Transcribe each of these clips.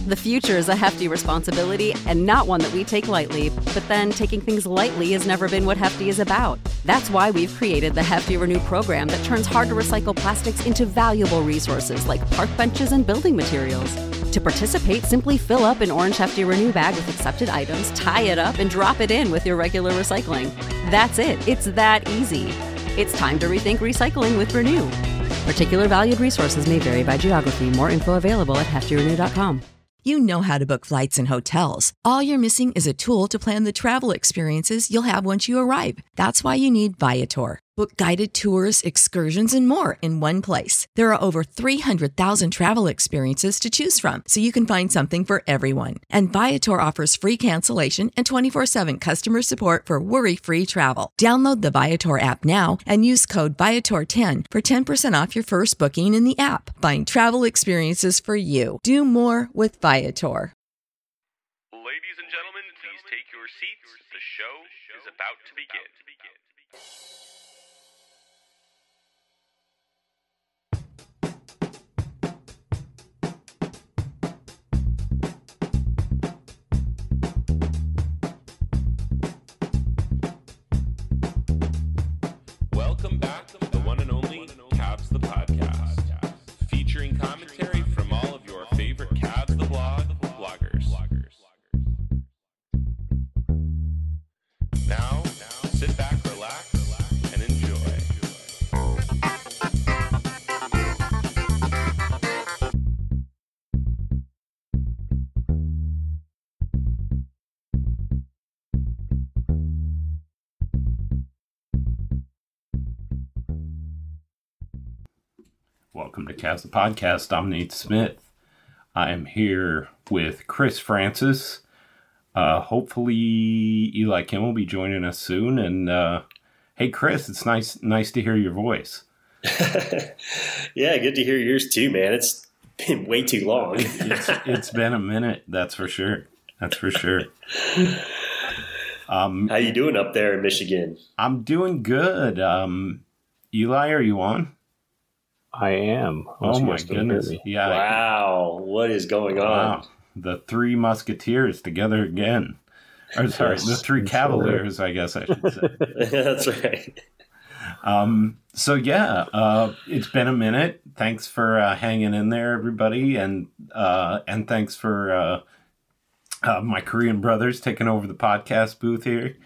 The future is a hefty responsibility and not one that we take lightly. But then taking things lightly has never been what Hefty is about. That's why we've created the Hefty Renew program that turns hard-to-recycle plastics into valuable resources like park benches and building materials. To participate, simply fill up an orange Hefty Renew bag with accepted items, tie it up, and drop it in with your regular recycling. That's it. It's that easy. It's time to rethink recycling with Renew. Particular valued resources may vary by geography. More info available at heftyrenew.com. You know how to book flights and hotels. All you're missing is a tool to plan the travel experiences you'll have once you arrive. That's why you need Viator. Book guided tours, excursions, and more in one place. There are over 300,000 travel experiences to choose from, so you can find something for everyone. And Viator offers free cancellation and 24/7 customer support for worry-free travel. Download the Viator app now and use code Viator10 for 10% off your first booking in the app. Find travel experiences for you. Do more with Viator. Ladies and gentlemen, please take your seats. The show is about to begin. Welcome back to the one and only Cavs the Podcast, featuring commentary from all of your favorite Cavs the bloggers. Now, sit back, relax, and enjoy. Welcome to Cavs the Podcast. I'm Nate Smith. I am here with Chris Francis. Hopefully Eli Kim will be joining us soon. And hey, Chris, it's nice to hear your voice. Yeah, good to hear yours too, man. It's been way too long. It's been a minute, that's for sure. How you doing up there in Michigan? I'm doing good. Eli, are you on? I am. Oh my goodness. Yeah. Wow. What is going on? The Three Musketeers together again. Or sorry, the Three Cavaliers, I guess I should say. That's right. So yeah, it's been a minute. Thanks for hanging in there, everybody, and thanks for my Korean brothers taking over the podcast booth here,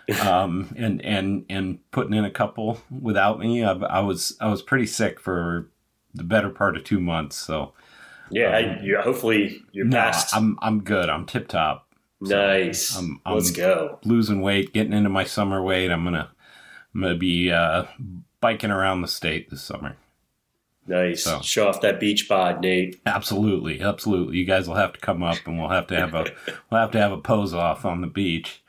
and putting in a couple without me. I was pretty sick for the better part of 2 months. So yeah, hopefully you're past. I'm good. I'm tip top. So nice. Let's go. Losing weight, getting into my summer weight. I'm gonna be biking around the state this summer. Nice. So, show off that beach bod, Nate. Absolutely. You guys will have to come up, and we'll have to have a pose off on the beach.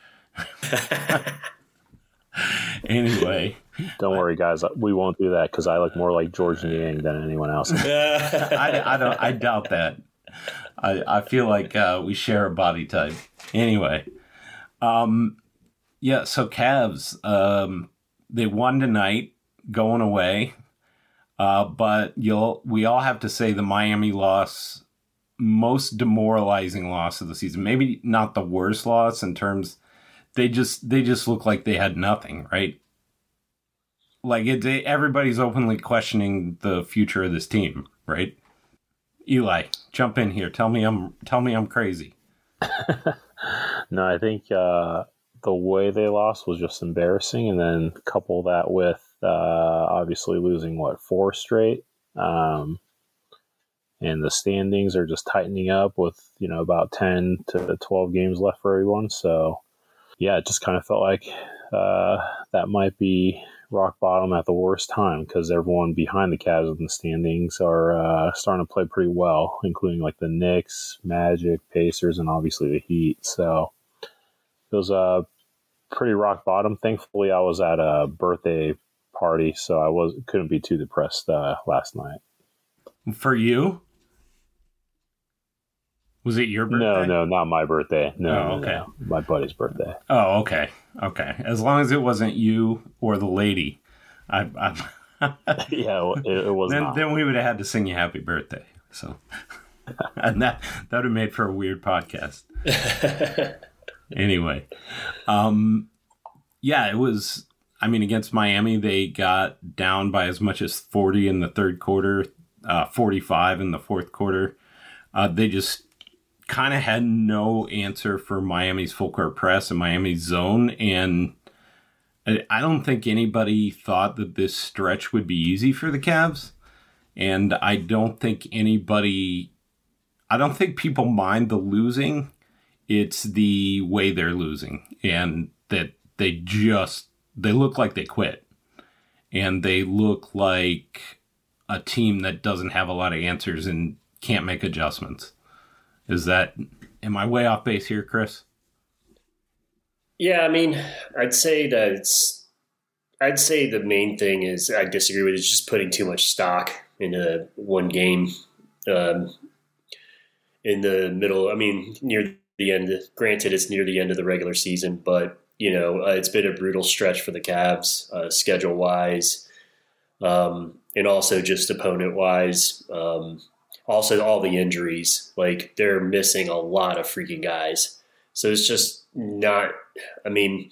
Anyway, don't worry, guys. We won't do that because I look more like George Niang than anyone else. I doubt that. I feel like we share a body type. Anyway, yeah. So Cavs, they won tonight, going away. But we all have to say the Miami loss, most demoralizing loss of the season. Maybe not the worst loss in terms, they just look like they had nothing, right? Like everybody's openly questioning the future of this team, right? Eli, jump in here. Tell me I'm crazy. No, I think the way they lost was just embarrassing, and then couple that with obviously losing 4 straight, and the standings are just tightening up with about 10 to 12 games left for everyone. So yeah, it just kind of felt like that might be rock bottom at the worst time, because everyone behind the Cavs in the standings are starting to play pretty well, including like the Knicks, Magic, Pacers, and obviously the Heat. So it was pretty rock bottom. Thankfully, I was at a birthday party, so I couldn't be too depressed last night. For you? Was it your birthday? No, not my birthday. No, okay. No, my buddy's birthday. Oh, okay. As long as it wasn't you or the lady, yeah, it was not. Then we would have had to sing you happy birthday. So And that would have made for a weird podcast. Anyway, yeah, it was. I mean, against Miami, they got down by as much as 40 in the third quarter, 45 in the fourth quarter. They just kind of had no answer for Miami's full court press and Miami's zone. And I don't think anybody thought that this stretch would be easy for the Cavs. And I don't think people mind the losing. It's the way they're losing, and that they look like they quit, and they look like a team that doesn't have a lot of answers and can't make adjustments. Am I way off base here, Chris? Yeah, I mean, I'd say the main thing is I disagree with is just putting too much stock into one game in the middle. I mean, near the end. Granted, it's near the end of the regular season, but it's been a brutal stretch for the Cavs, schedule wise, and also just opponent wise. Also, all the injuries, like they're missing a lot of freaking guys. So it's just not. I mean,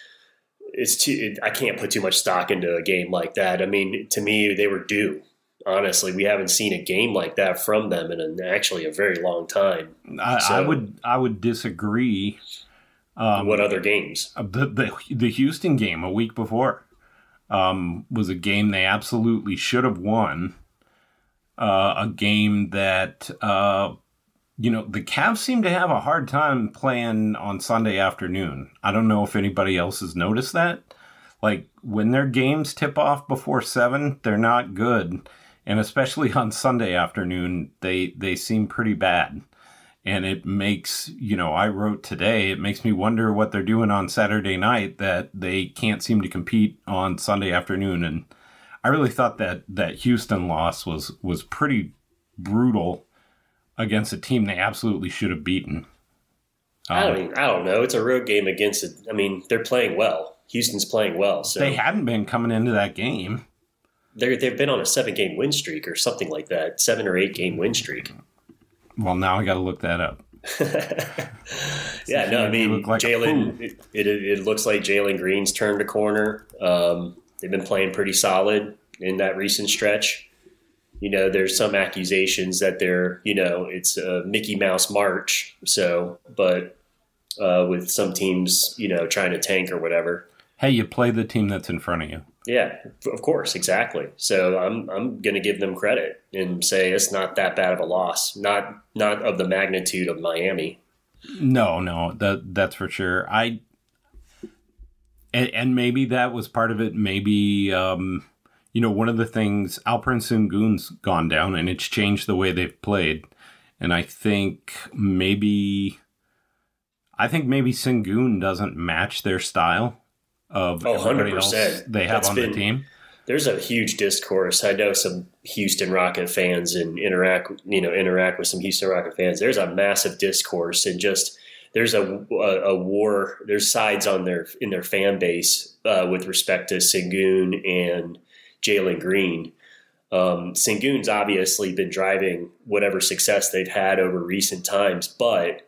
I can't put too much stock into a game like that. I mean, to me, they were due. Honestly, we haven't seen a game like that from them in actually a very long time. I would disagree. What other games? The Houston game a week before was a game they absolutely should have won. A game that the Cavs seem to have a hard time playing on Sunday afternoon. I don't know if anybody else has noticed that. Like when their games tip off before 7, they're not good. And especially on Sunday afternoon, they seem pretty bad. And it makes, I wrote today, it makes me wonder what they're doing on Saturday night that they can't seem to compete on Sunday afternoon. And I really thought that Houston loss was pretty brutal against a team they absolutely should have beaten. I don't know. It's a road game against it. I mean, they're playing well. Houston's playing well. So they hadn't been coming into that game. They've been on a 7-game win streak or something like that, 7 or 8 game win streak. Well, now I got to look that up. Yeah, no, I mean, like Jalen. It looks like Jalen Green's turned a corner. They've been playing pretty solid in that recent stretch. There's some accusations that they're, it's a Mickey Mouse March. So, but with some teams, trying to tank or whatever. Hey, you play the team that's in front of you. Yeah, of course, exactly. So I'm going to give them credit and say it's not that bad of a loss, not of the magnitude of Miami. No, that's for sure. And maybe that was part of it. Maybe one of the things, Alperen Sengun's gone down, and it's changed the way they've played. And I think maybe Sengun doesn't match their style of everybody 100%. else they have on the team. There's a huge discourse. I know some Houston Rocket fans and interact with some Houston Rocket fans. There's a massive discourse and just there's a war. There's sides in their fan base with respect to Sengun and Jalen Green. Sengun's obviously been driving whatever success they've had over recent times, but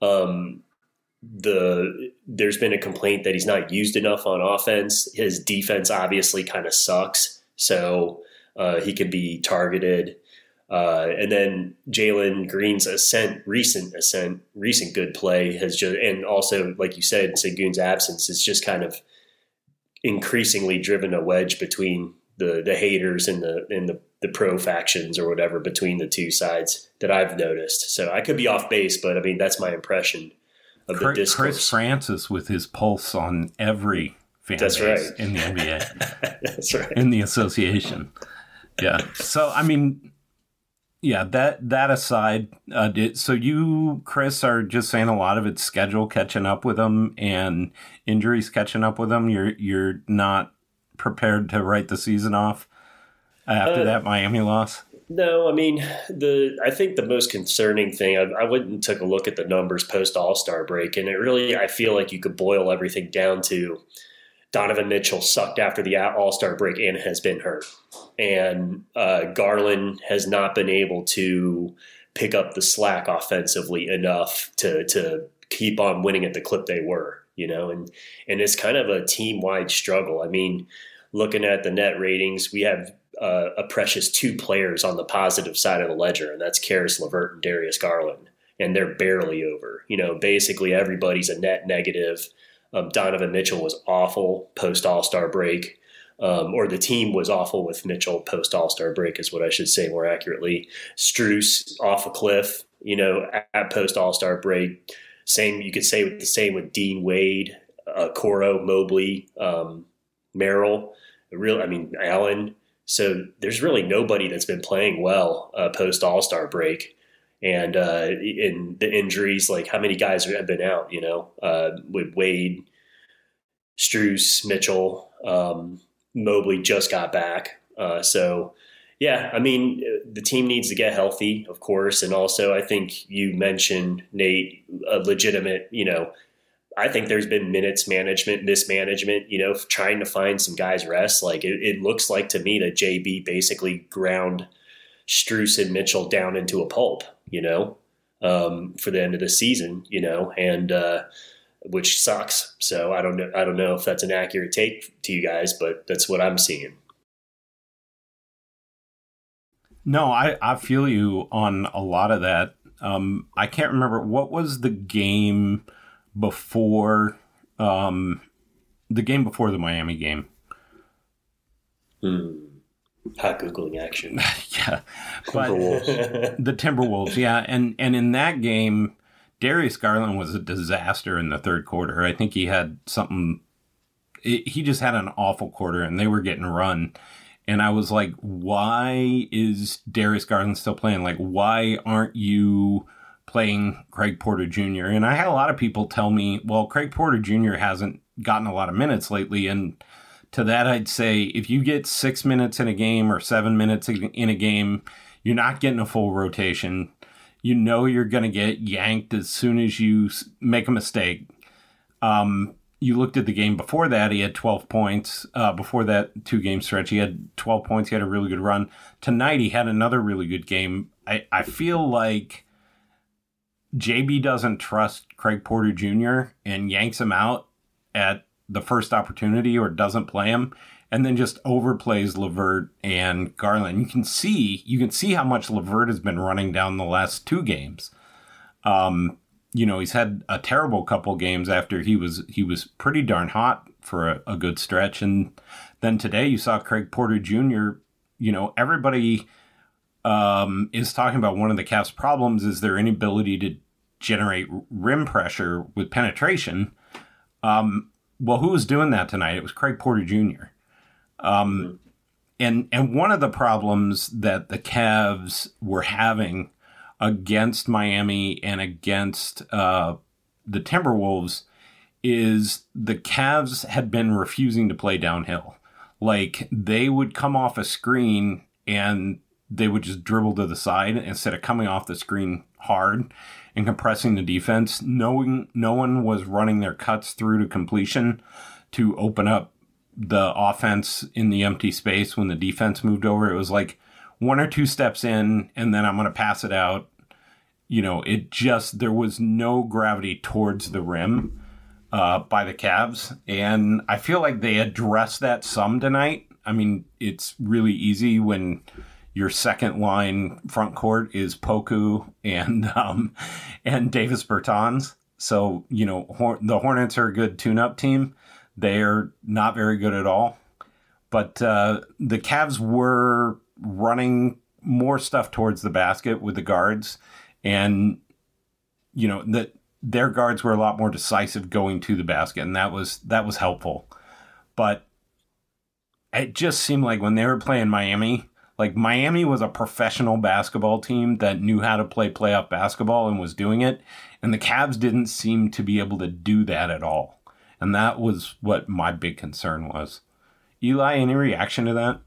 there's been a complaint that he's not used enough on offense. His defense obviously kind of sucks, so he can be targeted. And then Jalen Green's recent good play has just, and also like you said, Sengun's absence is just kind of increasingly driven a wedge between the haters and the pro factions or whatever between the two sides that I've noticed. So I could be off base, but I mean that's my impression. Chris Francis with his pulse on every fan base in the NBA. That's right. In the association. Yeah. So, I mean, yeah, that aside, so you, Chris, are just saying a lot of it's schedule catching up with them and injuries catching up with them. You're not prepared to write the season off after that Miami loss? No, I mean, I think the most concerning thing, I went and took a look at the numbers post All-Star break, and I feel like you could boil everything down to Donovan Mitchell sucked after the All-Star break and has been hurt. And Garland has not been able to pick up the slack offensively enough to keep on winning at the clip they were, and it's kind of a team-wide struggle. I mean, looking at the net ratings, we have a precious 2 players on the positive side of the ledger, and that's Karis LeVert and Darius Garland, and they're barely over. Basically everybody's a net negative. Donovan Mitchell was awful post All-Star break, or the team was awful with Mitchell post All-Star break is what I should say more accurately. Strus off a cliff, at post All-Star break. Same, you could say the same with Dean Wade, Coro, Mobley, Merrill, Allen. So there's really nobody that's been playing well post All-Star break. And in the injuries, like how many guys have been out, with Wade, Strus, Mitchell, Mobley just got back. So, yeah, I mean, the team needs to get healthy, of course. And also, I think you mentioned, Nate, a legitimate, I think there's been mismanagement, trying to find some guys rest. Like it looks like to me that JB basically ground Strus and Mitchell down into a pulp, for the end of the season, and which sucks. So I don't know if that's an accurate take to you guys, but that's what I'm seeing. No, I feel you on a lot of that. I can't remember what was the game before the Miami game. Hot Googling action. Yeah. But the Timberwolves, yeah. And in that game, Darius Garland was a disaster in the third quarter. I think he had he just had an awful quarter, and they were getting run. And I was like, why is Darius Garland still playing? Like, why aren't you playing Craig Porter Jr.? And I had a lot of people tell me, well, Craig Porter Jr. hasn't gotten a lot of minutes lately. And to that, I'd say if you get 6 minutes in a game or 7 minutes in a game, you're not getting a full rotation. You're going to get yanked as soon as you make a mistake. You looked at the game before that, he had 12 points. Before that 2-game stretch, he had 12 points. He had a really good run. Tonight, he had another really good game. I feel like JB doesn't trust Craig Porter Jr. and yanks him out at the first opportunity or doesn't play him, and then just overplays LeVert and Garland. You can see how much LeVert has been running down the last 2 games. He's had a terrible couple games after he was pretty darn hot for a good stretch. And then today you saw Craig Porter Jr., everybody is talking about one of the Cavs' problems is their inability to generate rim pressure with penetration. Well, who was doing that tonight? It was Craig Porter Jr. And one of the problems that the Cavs were having against Miami and against the Timberwolves is the Cavs had been refusing to play downhill. Like, they would come off a screen and they would just dribble to the side instead of coming off the screen hard and compressing the defense. No one was running their cuts through to completion to open up the offense in the empty space when the defense moved over. It was like 1 or 2 steps in, and then I'm going to pass it out. There was no gravity towards the rim by the Cavs. And I feel like they addressed that some tonight. I mean, it's really easy when your second line front court is Poku and Davis Bertans. So, the Hornets are a good tune-up team. They're not very good at all. But the Cavs were running more stuff towards the basket with the guards. And, their guards were a lot more decisive going to the basket. And that was helpful. But it just seemed like when they were playing Miami, like Miami was a professional basketball team that knew how to play playoff basketball and was doing it. And the Cavs didn't seem to be able to do that at all. And that was what my big concern was. Eli, any reaction to that?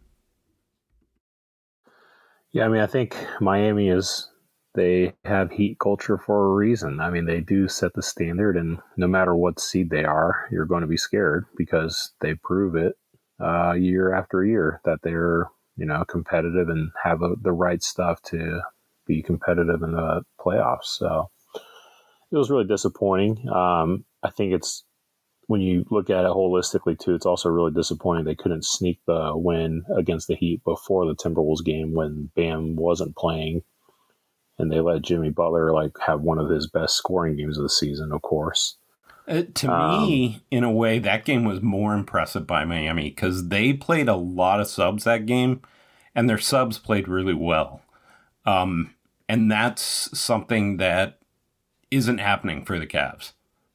Yeah, I mean, I think Miami they have heat culture for a reason. I mean, they do set the standard, and no matter what seed they are, you're going to be scared because they prove it year after year that they're, competitive and have the right stuff to be competitive in the playoffs. So it was really disappointing. I think it's, when you look at it holistically too, it's also really disappointing they couldn't sneak the win against the Heat before the Timberwolves game when Bam wasn't playing, and they let Jimmy Butler have one of his best scoring games of the season, of course. To me, in a way, that game was more impressive by Miami because they played a lot of subs that game, and their subs played really well. And that's something that isn't happening for the Cavs.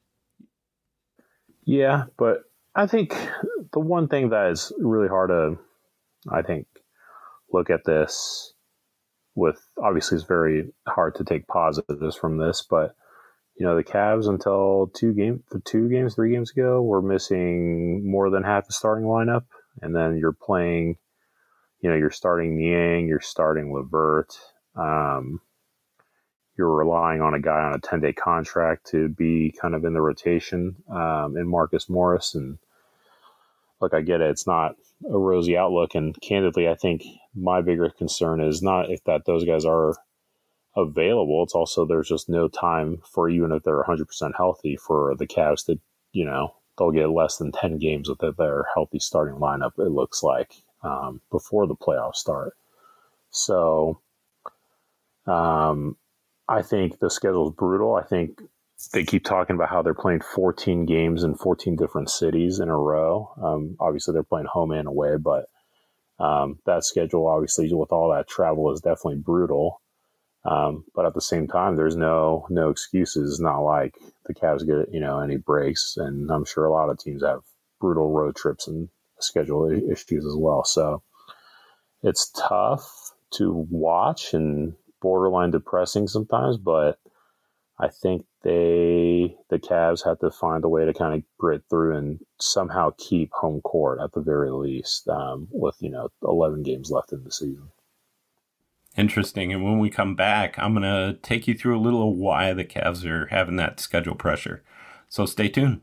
Yeah, but I think the one thing that is really hard to, I think, look at this with, obviously it's very hard to take positives from this, but the Cavs until 3 games ago were missing more than half the starting lineup, and then you're playing, you're starting Niang, you're starting LeVert, you're relying on a guy on a 10-day contract to be kind of in the rotation in Marcus Morris. And look, I get it. It's not a rosy outlook. And candidly, I think my bigger concern is not if that those guys are available. It's also there's just no time for, even if they're 100% healthy, for the Cavs to, they'll get less than 10 games with their healthy starting lineup, it looks like, before the playoffs start. So, I think the schedule is brutal. I think they keep talking about how they're playing 14 games in 14 different cities in a row. Obviously, they're playing home and away, but that schedule, obviously, with all that travel, is definitely brutal. But at the same time, there's no excuses. It's not like the Cavs get any breaks, and I'm sure a lot of teams have brutal road trips and schedule issues as well. So it's tough to watch and borderline depressing sometimes, but I think the Cavs have to find a way to kind of grit through and somehow keep home court at the very least, with 11 games left in the season. Interesting. And when we come back, I'm going to take you through a little of why the Cavs are having that schedule pressure. So stay tuned.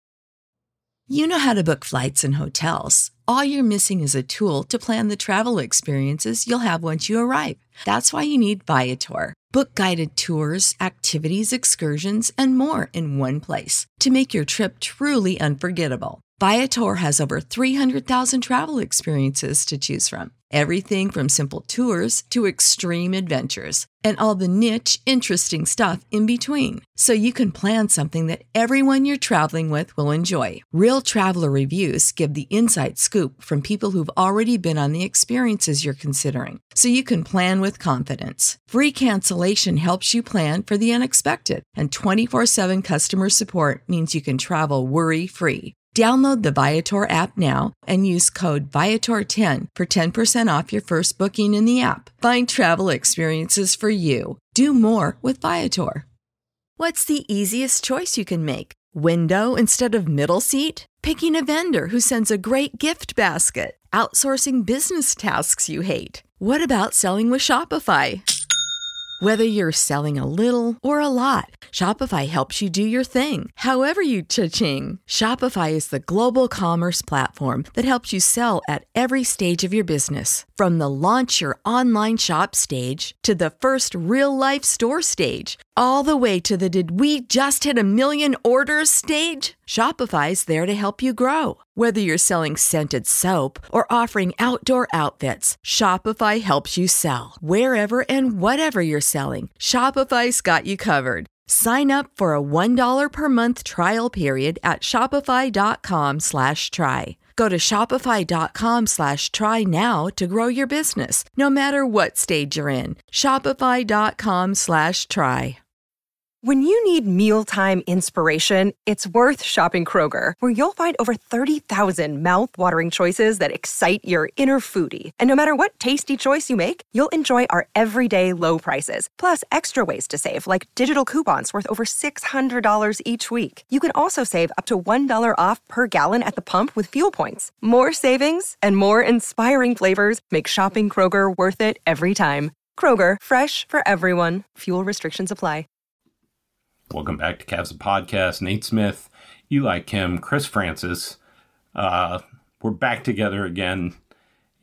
You know how to book flights and hotels. All you're missing is a tool to plan the travel experiences you'll have once you arrive. That's why you need Viator. Book guided tours, activities, excursions, and more in one place to make your trip truly unforgettable. Viator has over 300,000 travel experiences to choose from. Everything from simple tours to extreme adventures and all the niche, interesting stuff in between. So you can plan something that everyone you're traveling with will enjoy. Real traveler reviews give the inside scoop from people who've already been on the experiences you're considering. So you can plan with confidence. Free cancellation helps you plan for the unexpected. And 24/7 customer support means you can travel worry-free. Download the Viator app now and use code Viator10 for 10% off your first booking in the app. Find travel experiences for you. Do more with Viator. What's the easiest choice you can make? Window instead of middle seat? Picking a vendor who sends a great gift basket? Outsourcing business tasks you hate? What about selling with Shopify? Whether you're selling a little or a lot, Shopify helps you do your thing, however you cha-ching. Shopify is the global commerce platform that helps you sell at every stage of your business. From the launch your online shop stage to the first real-life store stage, all the way to the did we just hit 1 million orders stage. Shopify's there to help you grow. Whether you're selling scented soap or offering outdoor outfits, Shopify helps you sell. Wherever and whatever you're selling, Shopify's got you covered. Sign up for a $1 per month trial period at shopify.com/try. Go to shopify.com/try now to grow your business, no matter what stage you're in. Shopify.com/try. When you need mealtime inspiration, it's worth shopping Kroger, where you'll find over 30,000 mouth-watering choices that excite your inner foodie. And no matter what tasty choice you make, you'll enjoy our everyday low prices, plus extra ways to save, like digital coupons worth over $600 each week. You can also save up to $1 off per gallon at the pump with fuel points. More savings and more inspiring flavors make shopping Kroger worth it every time. Kroger, fresh for everyone. Fuel restrictions apply. Welcome back to Cavs Podcast. Nate Smith, Eli Kim, Chris Francis. We're back together again.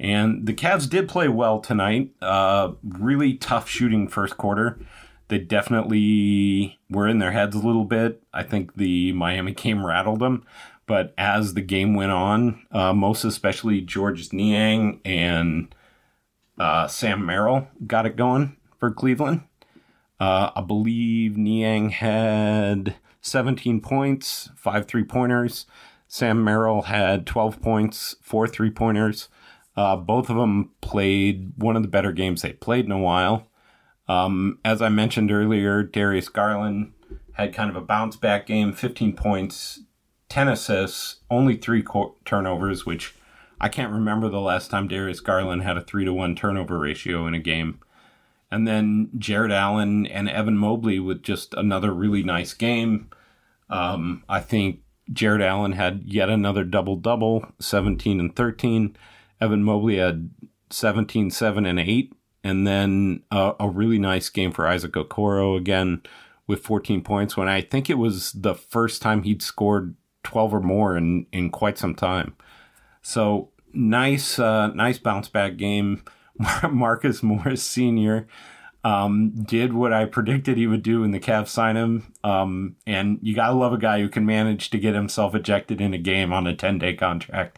And the Cavs did play well tonight. Really tough shooting first quarter. They definitely were in their heads a little bit. I think the Miami game rattled them. But as the game went on, most especially Georges Niang and Sam Merrill got it going for Cleveland. I believe Niang had 17 points, 5 3-pointers. Sam Merrill had 12 points, 4 3-pointers. Both of them played one of the better games they played in a while. As I mentioned earlier, Darius Garland had kind of a bounce back game, 15 points, 10 assists, only 3 turnovers, which I can't remember the last time Darius Garland had a 3-to-1 turnover ratio in a game. And then Jared Allen and Evan Mobley with just another really nice game. I think Jared Allen had yet another double-double, 17 and 13. Evan Mobley had 17, 7, and 8. And then a really nice game for Isaac Okoro again with 14 points when I think it was the first time he'd scored 12 or more in quite some time. So nice bounce back game. Marcus Morris Sr. Did what I predicted he would do when the Cavs signed him. And you got to love a guy who can manage to get himself ejected in a game on a 10-day contract.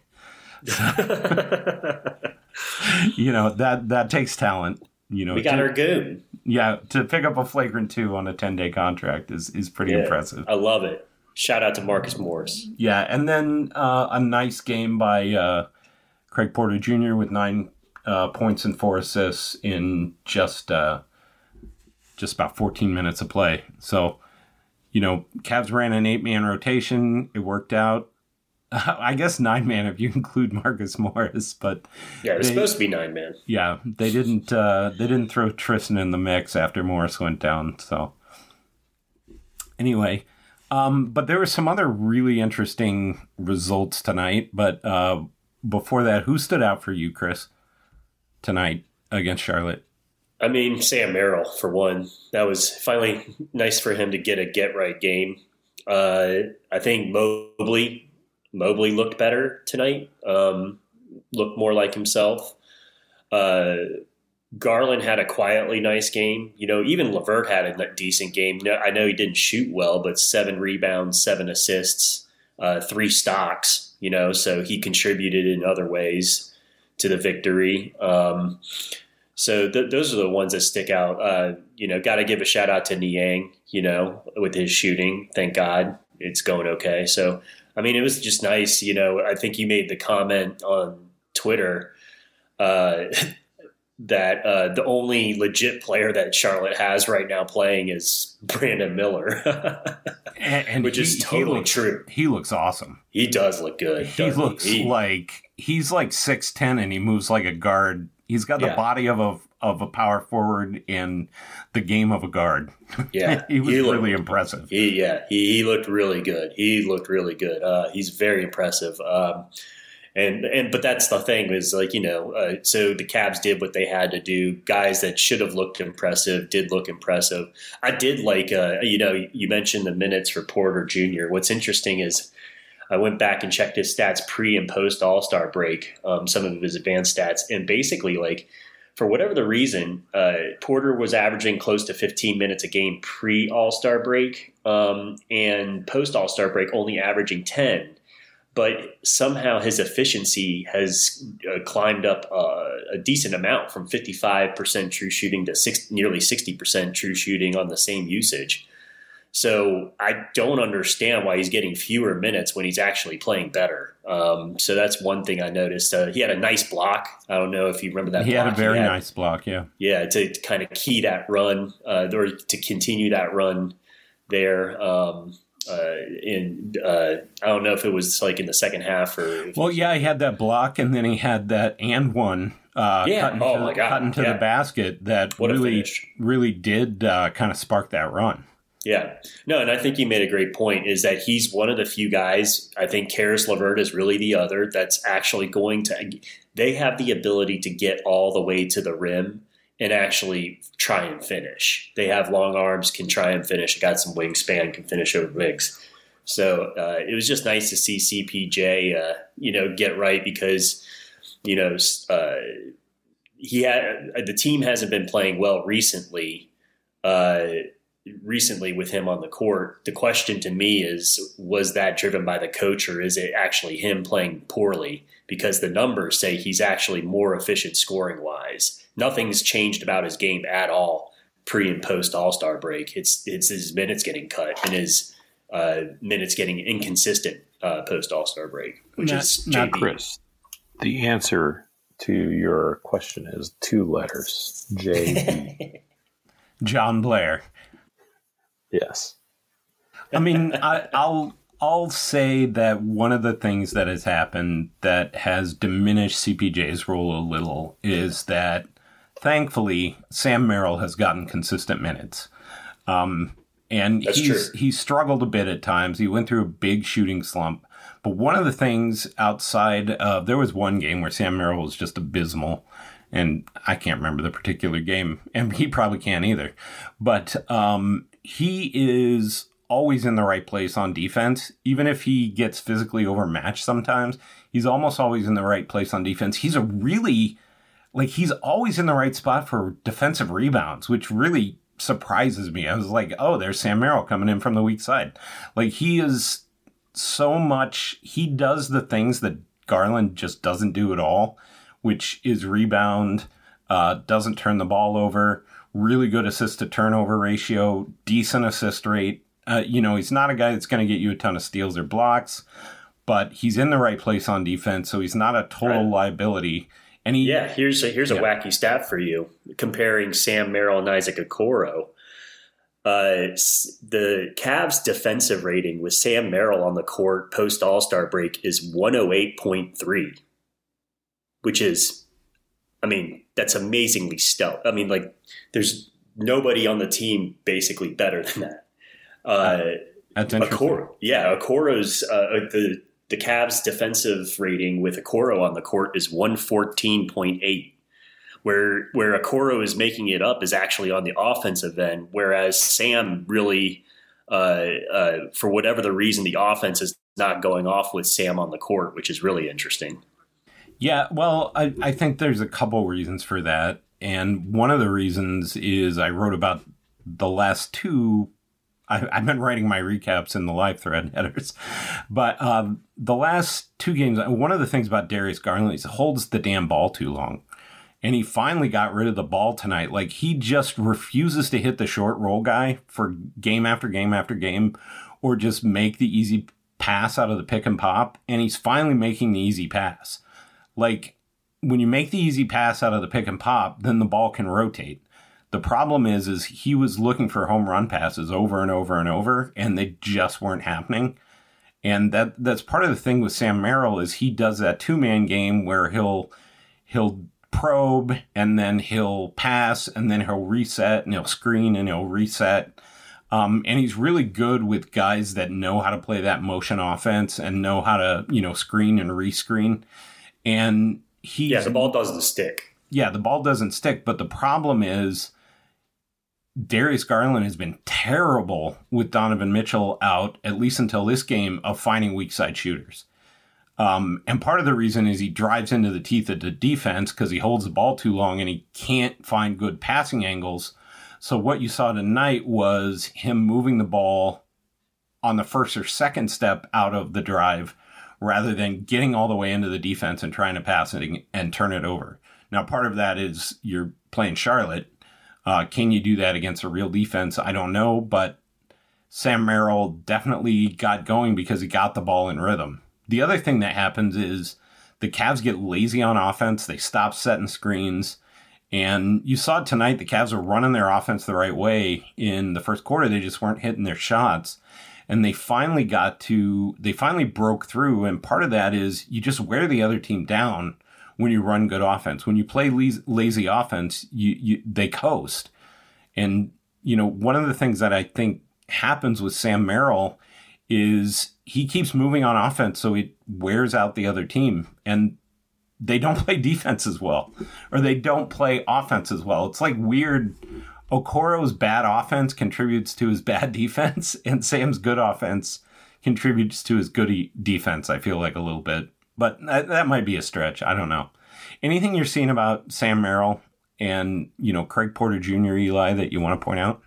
That takes talent. We got our goon. Yeah, to pick up a flagrant 2 on a 10-day contract is pretty impressive. I love it. Shout out to Marcus Morris. Yeah, and then a nice game by Craig Porter Jr. with 9 points and 4 assists in just about 14 minutes of play. So, Cavs ran an 8-man rotation. It worked out. I guess 9-man if you include Marcus Morris, but yeah, it's supposed to be 9-man. Yeah, they didn't throw Tristan in the mix after Morris went down. So anyway, but there were some other really interesting results tonight. But before that, who stood out for you, Chris, tonight against Charlotte? I mean, Sam Merrill for one. That was finally nice for him to get a get-right game. I think Mobley looked better tonight, looked more like himself. Garland had a quietly nice game. Even LeVert had a decent game. I know he didn't shoot well, but 7 rebounds, 7 assists, 3 stocks, so he contributed in other ways to the victory. So those are the ones that stick out. Got to give a shout out to Niang, with his shooting. Thank God it's going okay. So, I mean, it was just nice. I think you made the comment on Twitter that the only legit player that Charlotte has right now playing is Brandon Miller, and which is totally true. He looks awesome. He does look good. He looks like he's like 6'10" and he moves like a guard. He's got the body of a power forward and the game of a guard. Yeah, he was really impressive. He looked really good. He's very impressive. But that's the thing is so the Cavs did what they had to do. Guys that should have looked impressive did look impressive. I did like you mentioned the minutes for Porter Jr. What's interesting is I went back and checked his stats pre and post All-Star break, some of his advanced stats, and basically for whatever the reason, Porter was averaging close to 15 minutes a game pre All-Star break, and post All-Star break only averaging 10. But somehow his efficiency has climbed up a decent amount from 55% true shooting to nearly 60% true shooting on the same usage. So I don't understand why he's getting fewer minutes when he's actually playing better. So that's one thing I noticed. He had a nice block. I don't know if you remember that. He had a very nice block, yeah. Yeah, to kind of key that run or to continue that run there. I don't know if it was like in the second half or. Well, he had that block, and then he had that and one. Cut into the basket that really did kind of spark that run. Yeah. No, and I think you made a great point is that he's one of the few guys, I think Karis LeVert is really the other, that's actually going to – they have the ability to get all the way to the rim and actually try and finish. They have long arms, can try and finish, got some wingspan, can finish over bigs. So it was just nice to see CPJ, get right because the team hasn't been playing well recently. Recently with him on the court, the question to me is, was that driven by the coach, or is it actually him playing poorly? Because the numbers say he's actually more efficient scoring wise. Nothing's changed about his game at all pre and post All-Star break. It's his minutes getting cut and his minutes getting inconsistent post All-Star break, which is JB. Chris. The answer to your question is 2 letters. JB. John Blair. Yes. I mean, I'll say that one of the things that has happened that has diminished CPJ's role a little is that, thankfully, Sam Merrill has gotten consistent minutes. And he's struggled a bit at times. He went through a big shooting slump. But one of the things outside of, there was one game where Sam Merrill was just abysmal. And I can't remember the particular game, and he probably can't either. But he is always in the right place on defense. Even if he gets physically overmatched sometimes, he's almost always in the right place on defense. He's he's always in the right spot for defensive rebounds, which really surprises me. I was like, oh, there's Sam Merrill coming in from the weak side. Like, he is so much, he does the things that Garland just doesn't do at all, which is rebound, doesn't turn the ball over, really good assist to turnover ratio, decent assist rate. He's not a guy that's going to get you a ton of steals or blocks, but he's in the right place on defense, so he's not a total liability. And here's a wacky stat for you, comparing Sam Merrill and Isaac Okoro. The Cavs' defensive rating with Sam Merrill on the court post All-Star break is 108.3. Which is, that's amazingly stout. There's nobody on the team basically better than that. That's interesting. Okoro's the Cavs' defensive rating with Okoro on the court is 114.8. Where Okoro is making it up is actually on the offensive end, whereas Sam really, for whatever the reason, the offense is not going off with Sam on the court, which is really interesting. Yeah, well, I think there's a couple reasons for that. And one of the reasons is I wrote about the last 2. I've been writing my recaps in the live thread headers. But the last 2 games, one of the things about Darius Garland is he holds the damn ball too long. And he finally got rid of the ball tonight. Like, he just refuses to hit the short roll guy for game after game after game, or just make the easy pass out of the pick and pop. And he's finally making the easy pass. Like, when you make the easy pass out of the pick and pop, then the ball can rotate. The problem is he was looking for home run passes over and over and over, and they just weren't happening. And that's part of the thing with Sam Merrill is he does that 2-man game where he'll probe, and then he'll pass, and then he'll reset, and he'll screen, and he'll reset. And he's really good with guys that know how to play that motion offense and know how to, screen and rescreen. And the ball doesn't stick. Yeah, the ball doesn't stick. But the problem is Darius Garland has been terrible with Donovan Mitchell out, at least until this game, of finding weak side shooters. And part of the reason is he drives into the teeth of the defense because he holds the ball too long and he can't find good passing angles. So what you saw tonight was him moving the ball on the first or second step out of the drive rather than getting all the way into the defense and trying to pass it and turn it over. Now, part of that is you're playing Charlotte. Can you do that against a real defense? I don't know, but Sam Merrill definitely got going because he got the ball in rhythm. The other thing that happens is the Cavs get lazy on offense. They stop setting screens. And you saw tonight, the Cavs were running their offense the right way in the first quarter. They just weren't hitting their shots. And they finally broke through. And part of that is you just wear the other team down when you run good offense. When you play lazy offense, they coast. And, one of the things that I think happens with Sam Merrill is he keeps moving on offense, so it wears out the other team. And they don't play defense as well, or they don't play offense as well. It's like weird. Okoro's bad offense contributes to his bad defense, and Sam's good offense contributes to his good defense, I feel like, a little bit. But that might be a stretch. I don't know. Anything you're seeing about Sam Merrill and, Craig Porter Jr., Eli, that you want to point out?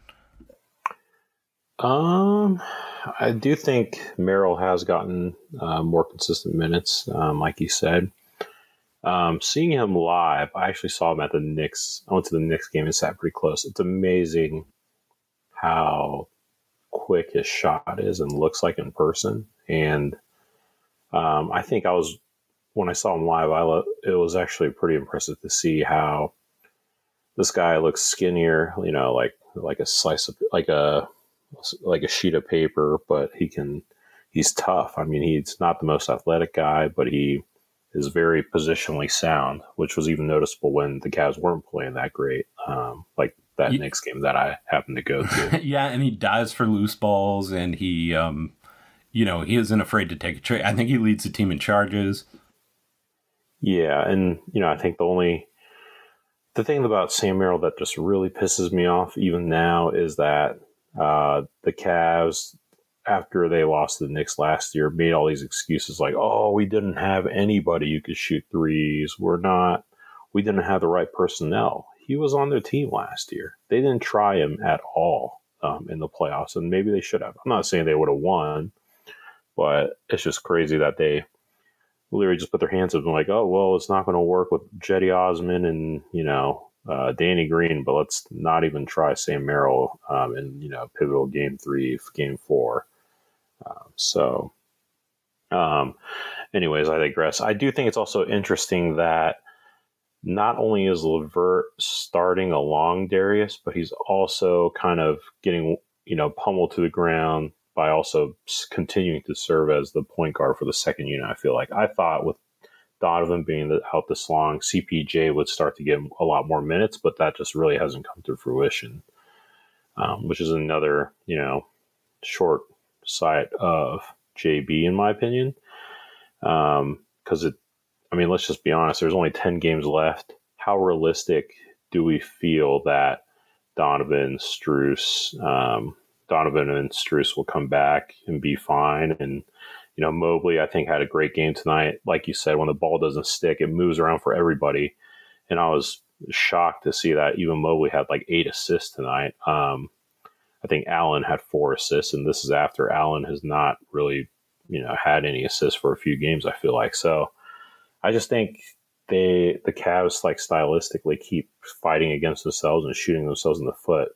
I do think Merrill has gotten more consistent minutes, like you said. Seeing him live, I actually saw him at the Knicks. I went to the Knicks game and sat pretty close. It's amazing how quick his shot is and looks like in person. And I think when I saw him live, it was actually pretty impressive to see how this guy looks skinnier, like a slice of, like a sheet of paper, but he's tough. I mean, he's not the most athletic guy, but he is very positionally sound, which was even noticeable when the Cavs weren't playing that great, like that Knicks game that I happened to go to. Yeah, and he dives for loose balls, and he, he isn't afraid to take a trade. I think he leads the team in charges. Yeah, and, I think the thing about Sam Merrill that just really pisses me off even now is that the Cavs, after they lost to the Knicks last year, made all these excuses like, oh, we didn't have anybody who could shoot threes. We didn't have the right personnel. He was on their team last year. They didn't try him at all in the playoffs, and maybe they should have. I'm not saying they would have won, but it's just crazy that they literally just put their hands up and like, oh, well, it's not going to work with Jetty Osman and, Danny Green, but let's not even try Sam Merrill in, pivotal game 3, game 4. Anyways, I digress. I do think it's also interesting that not only is LeVert starting along Darius, but he's also kind of getting, pummeled to the ground by also continuing to serve as the point guard for the second unit. I feel like I thought with Donovan being out this long, CPJ would start to get a lot more minutes, but that just really hasn't come to fruition, which is another, short sight of JB, in my opinion. Because let's just be honest, there's only 10 games left. How realistic do we feel that Donovan and Strus will come back and be fine? And, Mobley, I think, had a great game tonight. Like you said, when the ball doesn't stick, it moves around for everybody. And I was shocked to see that even Mobley had like 8 assists tonight. I think Allen had 4 assists, and this is after Allen has not really, had any assists for a few games, I feel like. So I just think the Cavs, like, stylistically keep fighting against themselves and shooting themselves in the foot.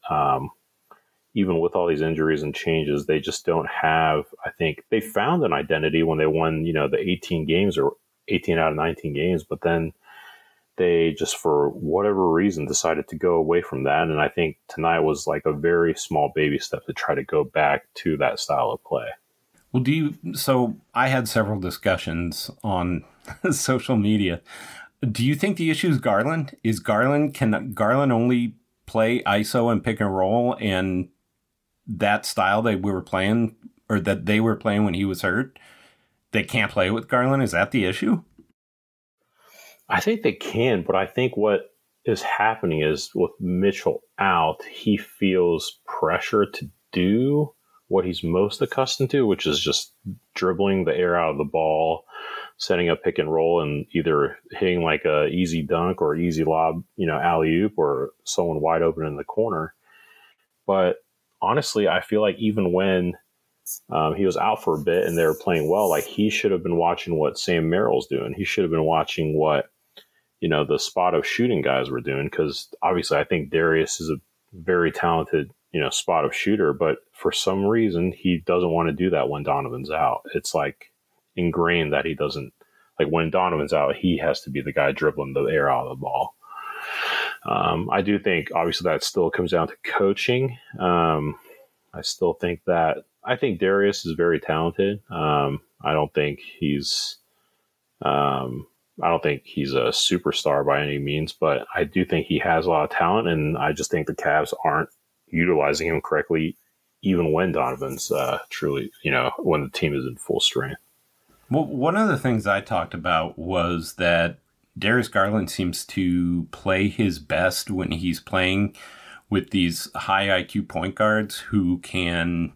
Even with all these injuries and changes, they just don't have, I think, they found an identity when they won, the 18 games or 18 out of 19 games, but then they just, for whatever reason, decided to go away from that. And I think tonight was like a very small baby step to try to go back to that style of play. Well, so I had several discussions on social media. Do you think the issue is Garland? Can Garland only play ISO and pick and roll and that style that we were playing, or that they were playing when he was hurt? They can't play with Garland? Is that the issue? I think they can, but I think what is happening is with Mitchell out, he feels pressure to do what he's most accustomed to, which is just dribbling the air out of the ball, setting up pick and roll, and either hitting like a easy dunk or easy lob, alley-oop, or someone wide open in the corner. But honestly, I feel like even when he was out for a bit and they were playing well, like, he should have been watching what Sam Merrill's doing. He should have been watching what, the spot of shooting guys were doing, because obviously I think Darius is a very talented, spot of shooter, but for some reason he doesn't want to do that when Donovan's out. It's like ingrained that he doesn't, like, when Donovan's out, he has to be the guy dribbling the air out of the ball. I do think obviously that still comes down to coaching. I think Darius is very talented. I don't think he's a superstar by any means, but I do think he has a lot of talent, and I just think the Cavs aren't utilizing him correctly, even when Donovan's truly, when the team is in full strength. Well, one of the things I talked about was that Darius Garland seems to play his best when he's playing with these high IQ point guards who can,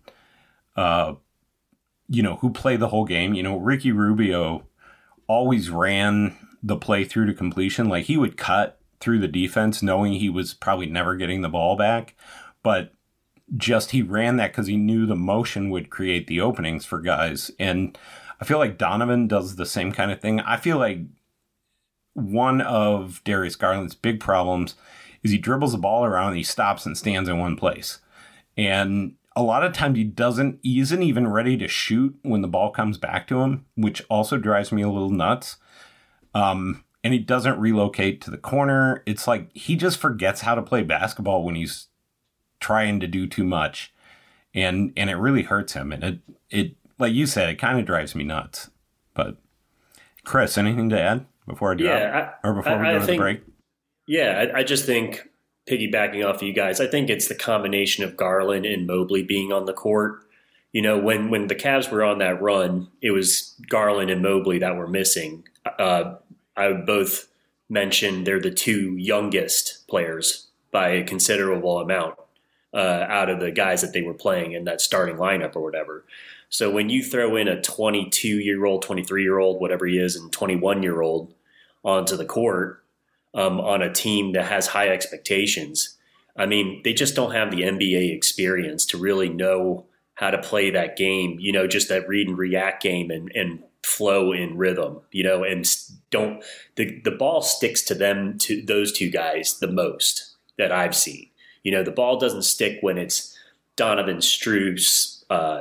who play the whole game. Ricky Rubio always ran the play through to completion. Like, he would cut through the defense knowing he was probably never getting the ball back, but just he ran that because he knew the motion would create the openings for guys. And I feel like Donovan does the same kind of thing. I feel like one of Darius Garland's big problems is he dribbles the ball around and he stops and stands in one place. And a lot of times he isn't even ready to shoot when the ball comes back to him, which also drives me a little nuts. And he doesn't relocate to the corner. It's like he just forgets how to play basketball when he's trying to do too much. And it really hurts him. And it like you said, it kind of drives me nuts. But Chris, anything to add before I drop? Before we go to the break? Yeah, I just think, piggybacking off of you guys, I think it's the combination of Garland and Mobley being on the court. You know, when the Cavs were on that run, it was Garland and Mobley that were missing. I would both mention they're the two youngest players by a considerable amount out of the guys that they were playing in that starting lineup or whatever. So when you throw in a 22-year-old, 23-year-old, whatever he is, and 21-year-old onto the court on a team that has high expectations, I mean, they just don't have the NBA experience to really know how to play that game, you know, just that read and react game and flow in rhythm, you know, and the ball sticks to them, to those two guys the most that I've seen. You know, the ball doesn't stick when it's Donovan Strus,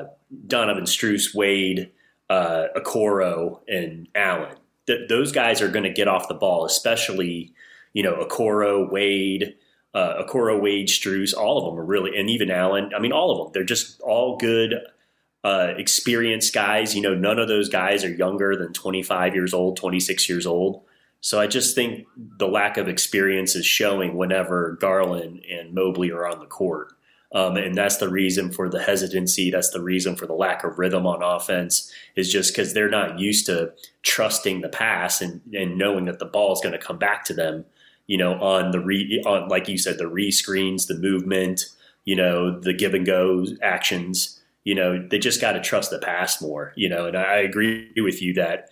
Wade, Okoro, and Allen. Those guys are going to get off the ball, especially, you know, Okoro, Wade, Strus, all of them are really, and even Allen. I mean, all of them. They're just all good, experienced guys. You know, none of those guys are younger than 25 years old, 26 years old. So I just think the lack of experience is showing whenever Garland and Mobley are on the court. And that's the reason for the hesitancy. That's the reason for the lack of rhythm on offense, is just because they're not used to trusting the pass and knowing that the ball is going to come back to them, you know, on like you said, the re-screens, the movement, you know, the give and go actions. You know, they just got to trust the pass more, you know, and I agree with you that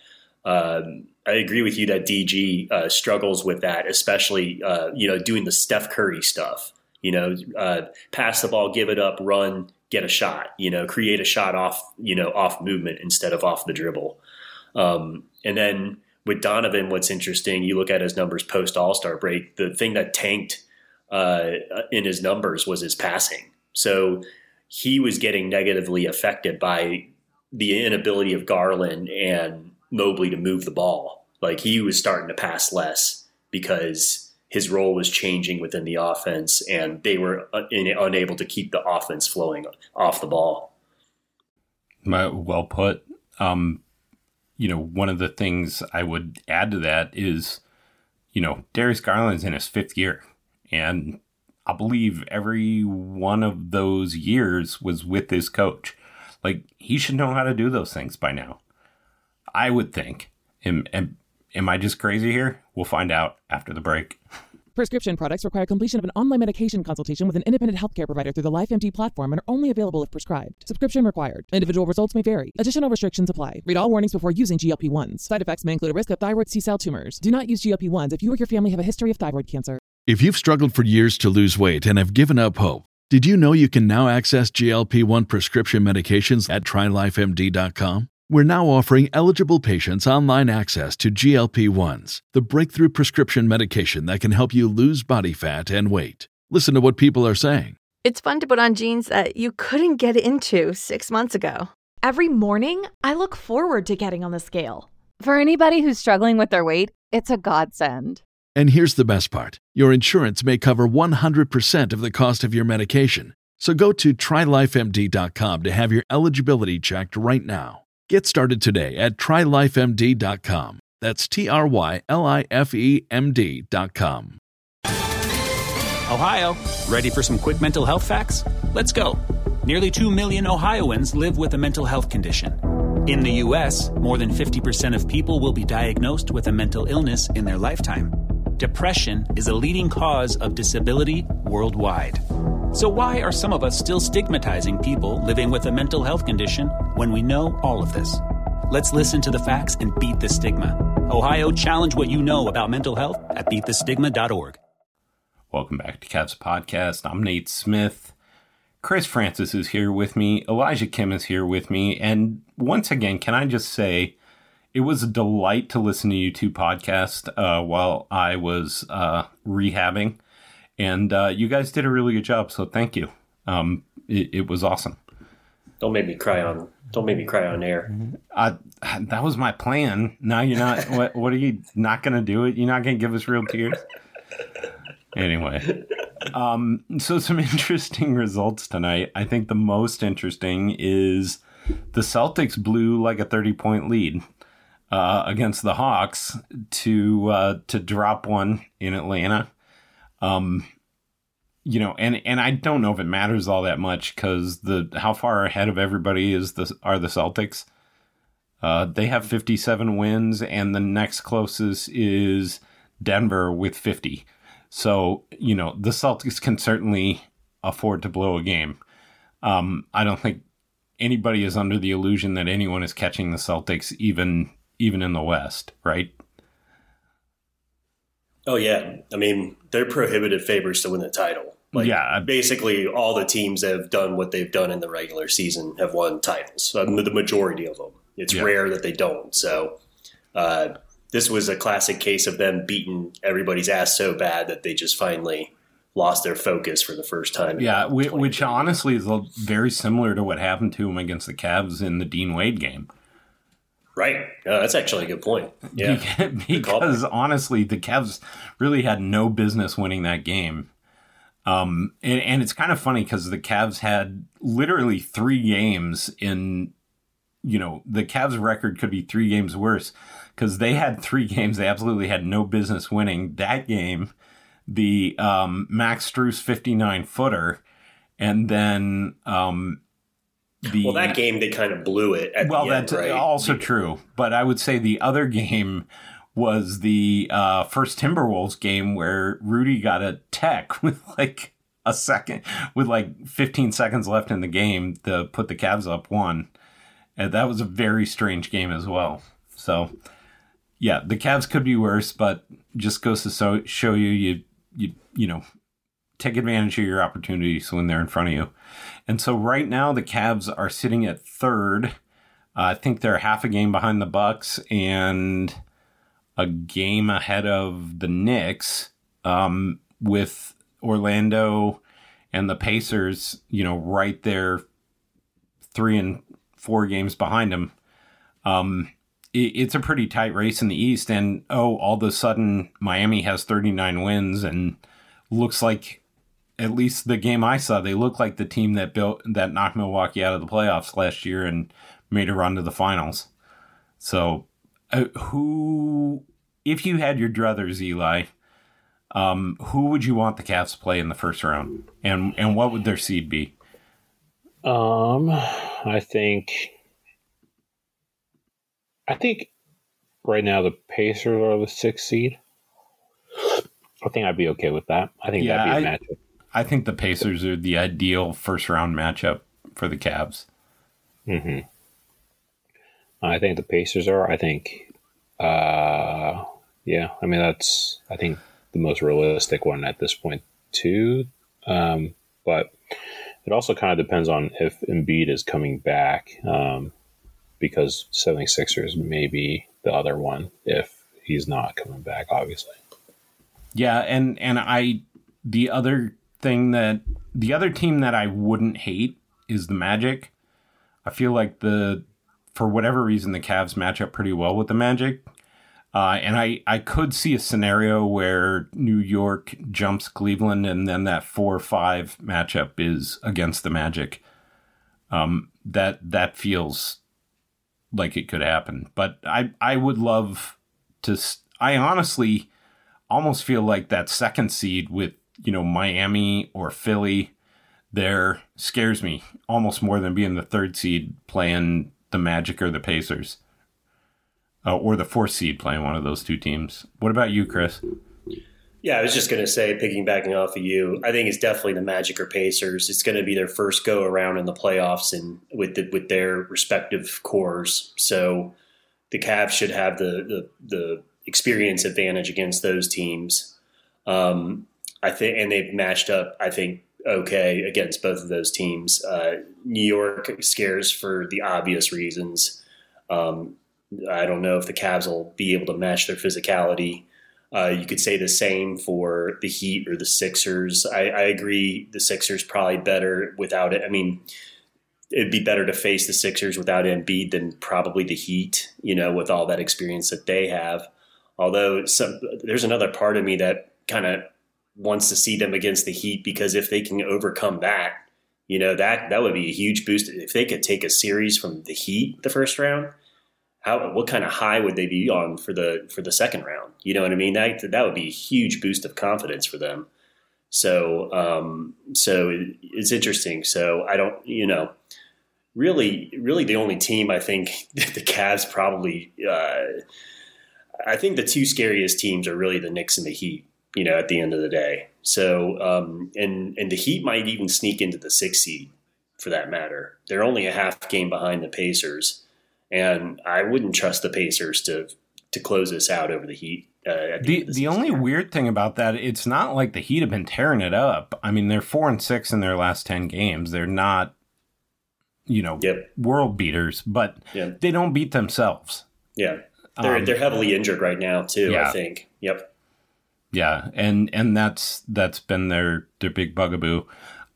DG struggles with that, especially, you know, doing the Steph Curry stuff. You know, pass the ball, give it up, run, get a shot, you know, create a shot off movement instead of off the dribble. And then with Donovan, what's interesting, you look at his numbers post All-Star break, the thing that tanked in his numbers was his passing. So he was getting negatively affected by the inability of Garland and Mobley to move the ball. Like, he was starting to pass less because his role was changing within the offense, and they were unable to keep the offense flowing off the ball. Well put. You know, one of the things I would add to that is, you know, Darius Garland's in his 5th year, and I believe every one of those years was with his coach. Like, he should know how to do those things by now, I would think. Am I just crazy here? We'll find out after the break. Prescription products require completion of an online medication consultation with an independent healthcare provider through the LifeMD platform and are only available if prescribed. Subscription required. Individual results may vary. Additional restrictions apply. Read all warnings before using GLP-1s. Side effects may include a risk of thyroid C-cell tumors. Do not use GLP-1s if you or your family have a history of thyroid cancer. If you've struggled for years to lose weight and have given up hope, did you know you can now access GLP-1 prescription medications at TryLifeMD.com? We're now offering eligible patients online access to GLP-1s, the breakthrough prescription medication that can help you lose body fat and weight. Listen to what people are saying. It's fun to put on jeans that you couldn't get into 6 months ago. Every morning, I look forward to getting on the scale. For anybody who's struggling with their weight, it's a godsend. And here's the best part. Your insurance may cover 100% of the cost of your medication. So go to TryLifeMD.com to have your eligibility checked right now. Get started today at TryLifeMD.com. That's TryLifeMD.com. Ohio, ready for some quick mental health facts? Let's go. Nearly 2 million Ohioans live with a mental health condition. In the U.S., more than 50% of people will be diagnosed with a mental illness in their lifetime. Depression is a leading cause of disability worldwide. So why are some of us still stigmatizing people living with a mental health condition when we know all of this? Let's listen to the facts and beat the stigma. Ohio, challenge what you know about mental health at beatthestigma.org. Welcome back to Cavs Podcast. I'm Nate Smith. Chris Francis is here with me. Elijah Kim is here with me. And once again, can I just say, it was a delight to listen to you two podcast while I was rehabbing. And you guys did a really good job, so thank you. It was awesome. Don't make me cry on air. That was my plan. Now you're not. What are you not going to do it? You're not going to give us real tears? Anyway, so some interesting results tonight. I think the most interesting is the Celtics blew like a 30-point lead against the Hawks to drop one in Atlanta. You know, and I don't know if it matters all that much because how far ahead of everybody are the Celtics. They have 57 wins, and the next closest is Denver with 50. So, you know, the Celtics can certainly afford to blow a game. I don't think anybody is under the illusion that anyone is catching the Celtics, even in the West, right? Oh, yeah. I mean, they're prohibitive favorites to win the title. Basically, all the teams that have done what they've done in the regular season have won titles. The majority of them. It's rare that they don't. So this was a classic case of them beating everybody's ass so bad that they just finally lost their focus for the first time. Yeah, which honestly is very similar to what happened to them against the Cavs in the Dean Wade game. Right. That's actually a good point. Yeah. Because honestly, the Cavs really had no business winning that game. And it's kind of funny because the Cavs had literally 3 games in, you know, the Cavs record could be 3 games worse because they had 3 games they absolutely had no business winning. That game, the Max Strus 59-footer, and then that game they kind of blew it at the end, that's right? Also true. But I would say the other game was the first Timberwolves game where Rudy got a tech with like 15 seconds left in the game to put the Cavs up 1. And that was a very strange game as well. So, yeah, the Cavs could be worse, but just goes to show you know, take advantage of your opportunities when they're in front of you. And so right now the Cavs are sitting at 3rd. I think they're half a game behind the Bucks and a game ahead of the Knicks, with Orlando and the Pacers, you know, right there 3 and 4 games behind them. It's a pretty tight race in the East, and all of a sudden Miami has 39 wins and looks like, at least the game I saw, they look like the team that knocked Milwaukee out of the playoffs last year and made a run to the finals. So, if you had your druthers, Eli, who would you want the Cavs to play in the first round, and what would their seed be? I think right now the Pacers are the 6th seed. I think I'd be okay with that. I think that'd be a matchup. I think the Pacers are the ideal first round matchup for the Cavs. Mm-hmm. I think the Pacers are. I think, I mean, that's, I think, the most realistic one at this point, too. But it also kind of depends on if Embiid is coming back, because 76ers may be the other one if he's not coming back, obviously. Yeah, and the other team that I wouldn't hate is the Magic. I feel like for whatever reason, the Cavs match up pretty well with the Magic. And I could see a scenario where New York jumps Cleveland and then that 4-5 matchup is against the Magic. That feels like it could happen. But I would love to... I honestly almost feel like that 2nd seed with, you know, Miami or Philly there scares me almost more than being the 3rd seed playing the Magic or the Pacers. Or the 4th seed playing one of those 2 teams. What about you, Chris? Yeah, I was just going to say, piggybacking off of you, I think it's definitely the Magic or Pacers. It's going to be their first go around in the playoffs and with their respective cores. So the Cavs should have the experience advantage against those teams. I think, and they've matched up, I think, okay against both of those teams. New York scares for the obvious reasons. I don't know if the Cavs will be able to match their physicality. You could say the same for the Heat or the Sixers. I agree the Sixers probably better without it. I mean, it'd be better to face the Sixers without Embiid than probably the Heat, with all that experience that they have. Although there's another part of me that kind of wants to see them against the Heat, because if they can overcome that, that would be a huge boost. If they could take a series from the Heat the first round, what kind of high would they be on for the second round? You know what I mean? That would be a huge boost of confidence for them. So it's interesting. So I don't, really the only team I think the Cavs probably, I think the two scariest teams are really the Knicks and the Heat, at the end of the day. So, and the Heat might even sneak into the 6th seed for that matter. They're only a half game behind the Pacers. And I wouldn't trust the Pacers to close this out over the Heat. The only weird thing about that, it's not like the Heat have been tearing it up. I mean, they're 4-6 in their last 10 games. They're not, world beaters, but they don't beat themselves. Yeah, they're heavily injured right now too. I think. Yep. Yeah, and that's been their big bugaboo.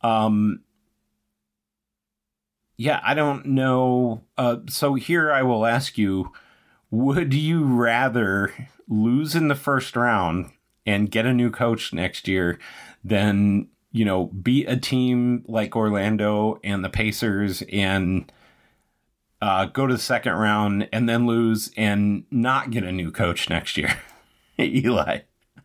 Yeah, I don't know. So here I will ask you, would you rather lose in the first round and get a new coach next year than, beat a team like Orlando and the Pacers and go to the second round and then lose and not get a new coach next year? Eli.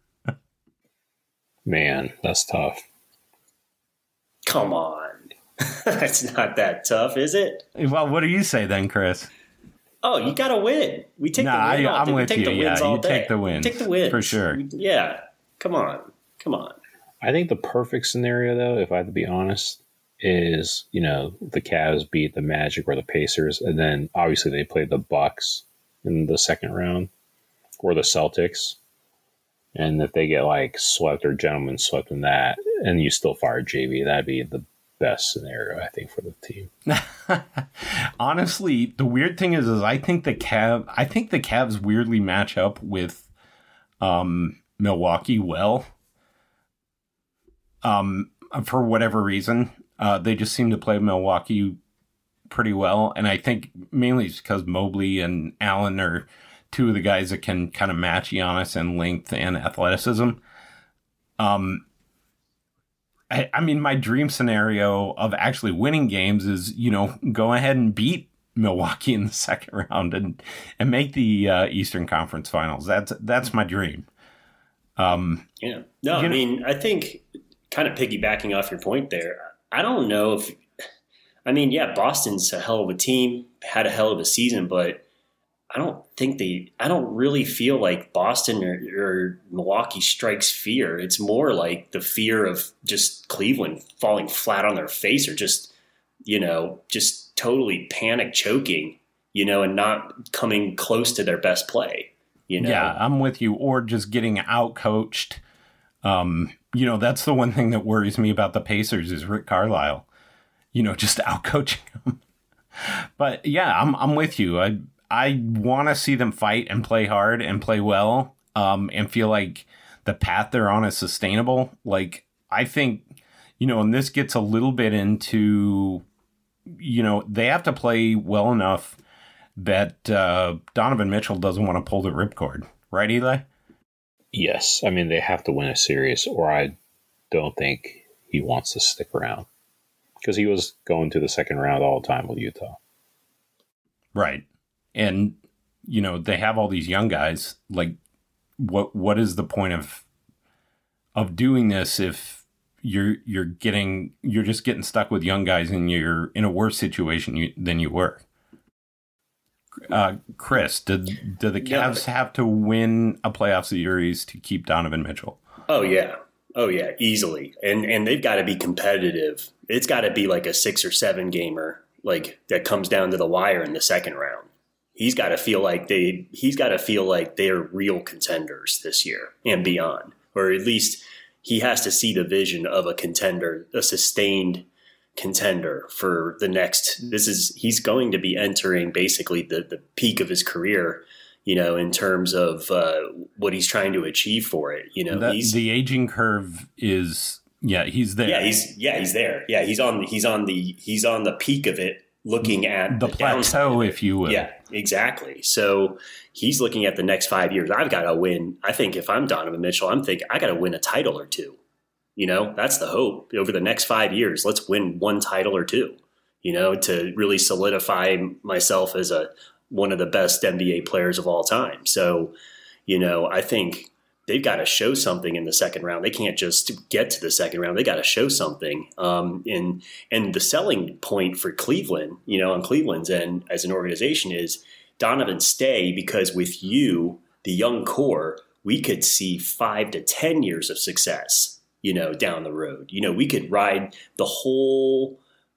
Man, that's tough. Come on. It's not that tough, is it? Well, what do you say then, Chris? Oh, you got to win. We take the win. I'm with you. You take the wins. Take the wins. For sure. Yeah. Come on. I think the perfect scenario, though, if I have to be honest, is, the Cavs beat the Magic or the Pacers, and then obviously they played the Bucks in the second round or the Celtics. And if they get swept or gentlemen swept in that, and you still fire JV, that'd be the best scenario, I think, for the team. Honestly, the weird thing is I think the Cavs weirdly match up with Milwaukee well. For whatever reason, they just seem to play Milwaukee pretty well, and I think mainly it's because Mobley and Allen are two of the guys that can kind of match Giannis in length and athleticism. I mean, my dream scenario of actually winning games is, go ahead and beat Milwaukee in the second round and make the Eastern Conference Finals. That's my dream. Yeah. No, I mean, I think kind of piggybacking off your point there, I don't know if – I mean, yeah, Boston's a hell of a team, had a hell of a season, but I don't really feel like Boston or Milwaukee strikes fear. It's more like the fear of just Cleveland falling flat on their face or just totally panic choking, and not coming close to their best play, Yeah, I'm with you. Or just getting out-coached. That's the one thing that worries me about the Pacers is Rick Carlisle, just out-coaching them. But yeah, I'm with you. I want to see them fight and play hard and play well, and feel like the path they're on is sustainable. I think, and this gets a little bit into, they have to play well enough that Donovan Mitchell doesn't want to pull the ripcord. Right, Eli? Yes. I mean, they have to win a series, or I don't think he wants to stick around. Because he was going to the second round all the time with Utah. Right. And, they have all these young guys. What is the point of doing this if you're just getting stuck with young guys and you're in a worse situation than you were? Chris, do the Cavs have to win a playoff series to keep Donovan Mitchell? Oh yeah, easily. And they've got to be competitive. It's got to be like a 6 or 7 gamer, like that comes down to the wire in the second round. He's got to feel like they're real contenders this year and beyond, or at least he has to see the vision of a contender, a sustained contender for the next. He's going to be entering basically the peak of his career, in terms of what he's trying to achieve for it. The aging curve is, he's there. He's there. Yeah, he's on the peak of it, looking at the plateau, if you will. Yeah, exactly. So he's looking at the next 5 years. I've got to win. I think if I'm Donovan Mitchell, I'm thinking I got to win a title or two. That's the hope over the next 5 years. Let's win one title or two, to really solidify myself as one of the best NBA players of all time. So, I think they've got to show something in the second round. They can't just get to the second round. They got to show something. And the selling point for Cleveland, on Cleveland's end as an organization is Donovan stay, because with you, the young core, we could see 5 to 10 years of success, down the road. We could ride the whole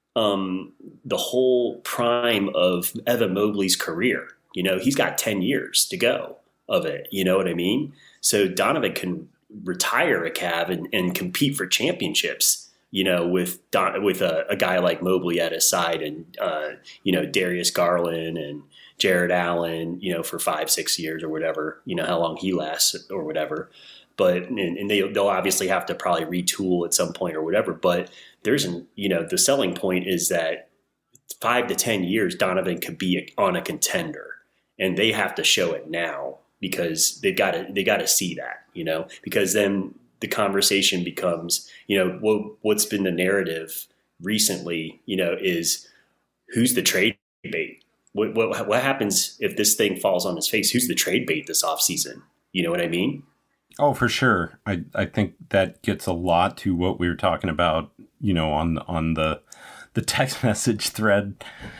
prime of Evan Mobley's career. He's got 10 years to go of it. You know what I mean? So Donovan can retire a Cav and compete for championships, with a guy like Mobley at his side and, Darius Garland and Jared Allen, for 5-6 years or whatever, how long he lasts or whatever. But, and they'll obviously have to probably retool at some point or whatever, but the selling point is that 5 to 10 years, Donovan could be on a contender, and they have to show it now because they got to see that, because then the conversation becomes, what's been the narrative recently, is who's the trade bait? What happens if this thing falls on his face? Who's the trade bait this offseason? You know what I mean? Oh, for sure. I think that gets a lot to what we were talking about, on the text message thread.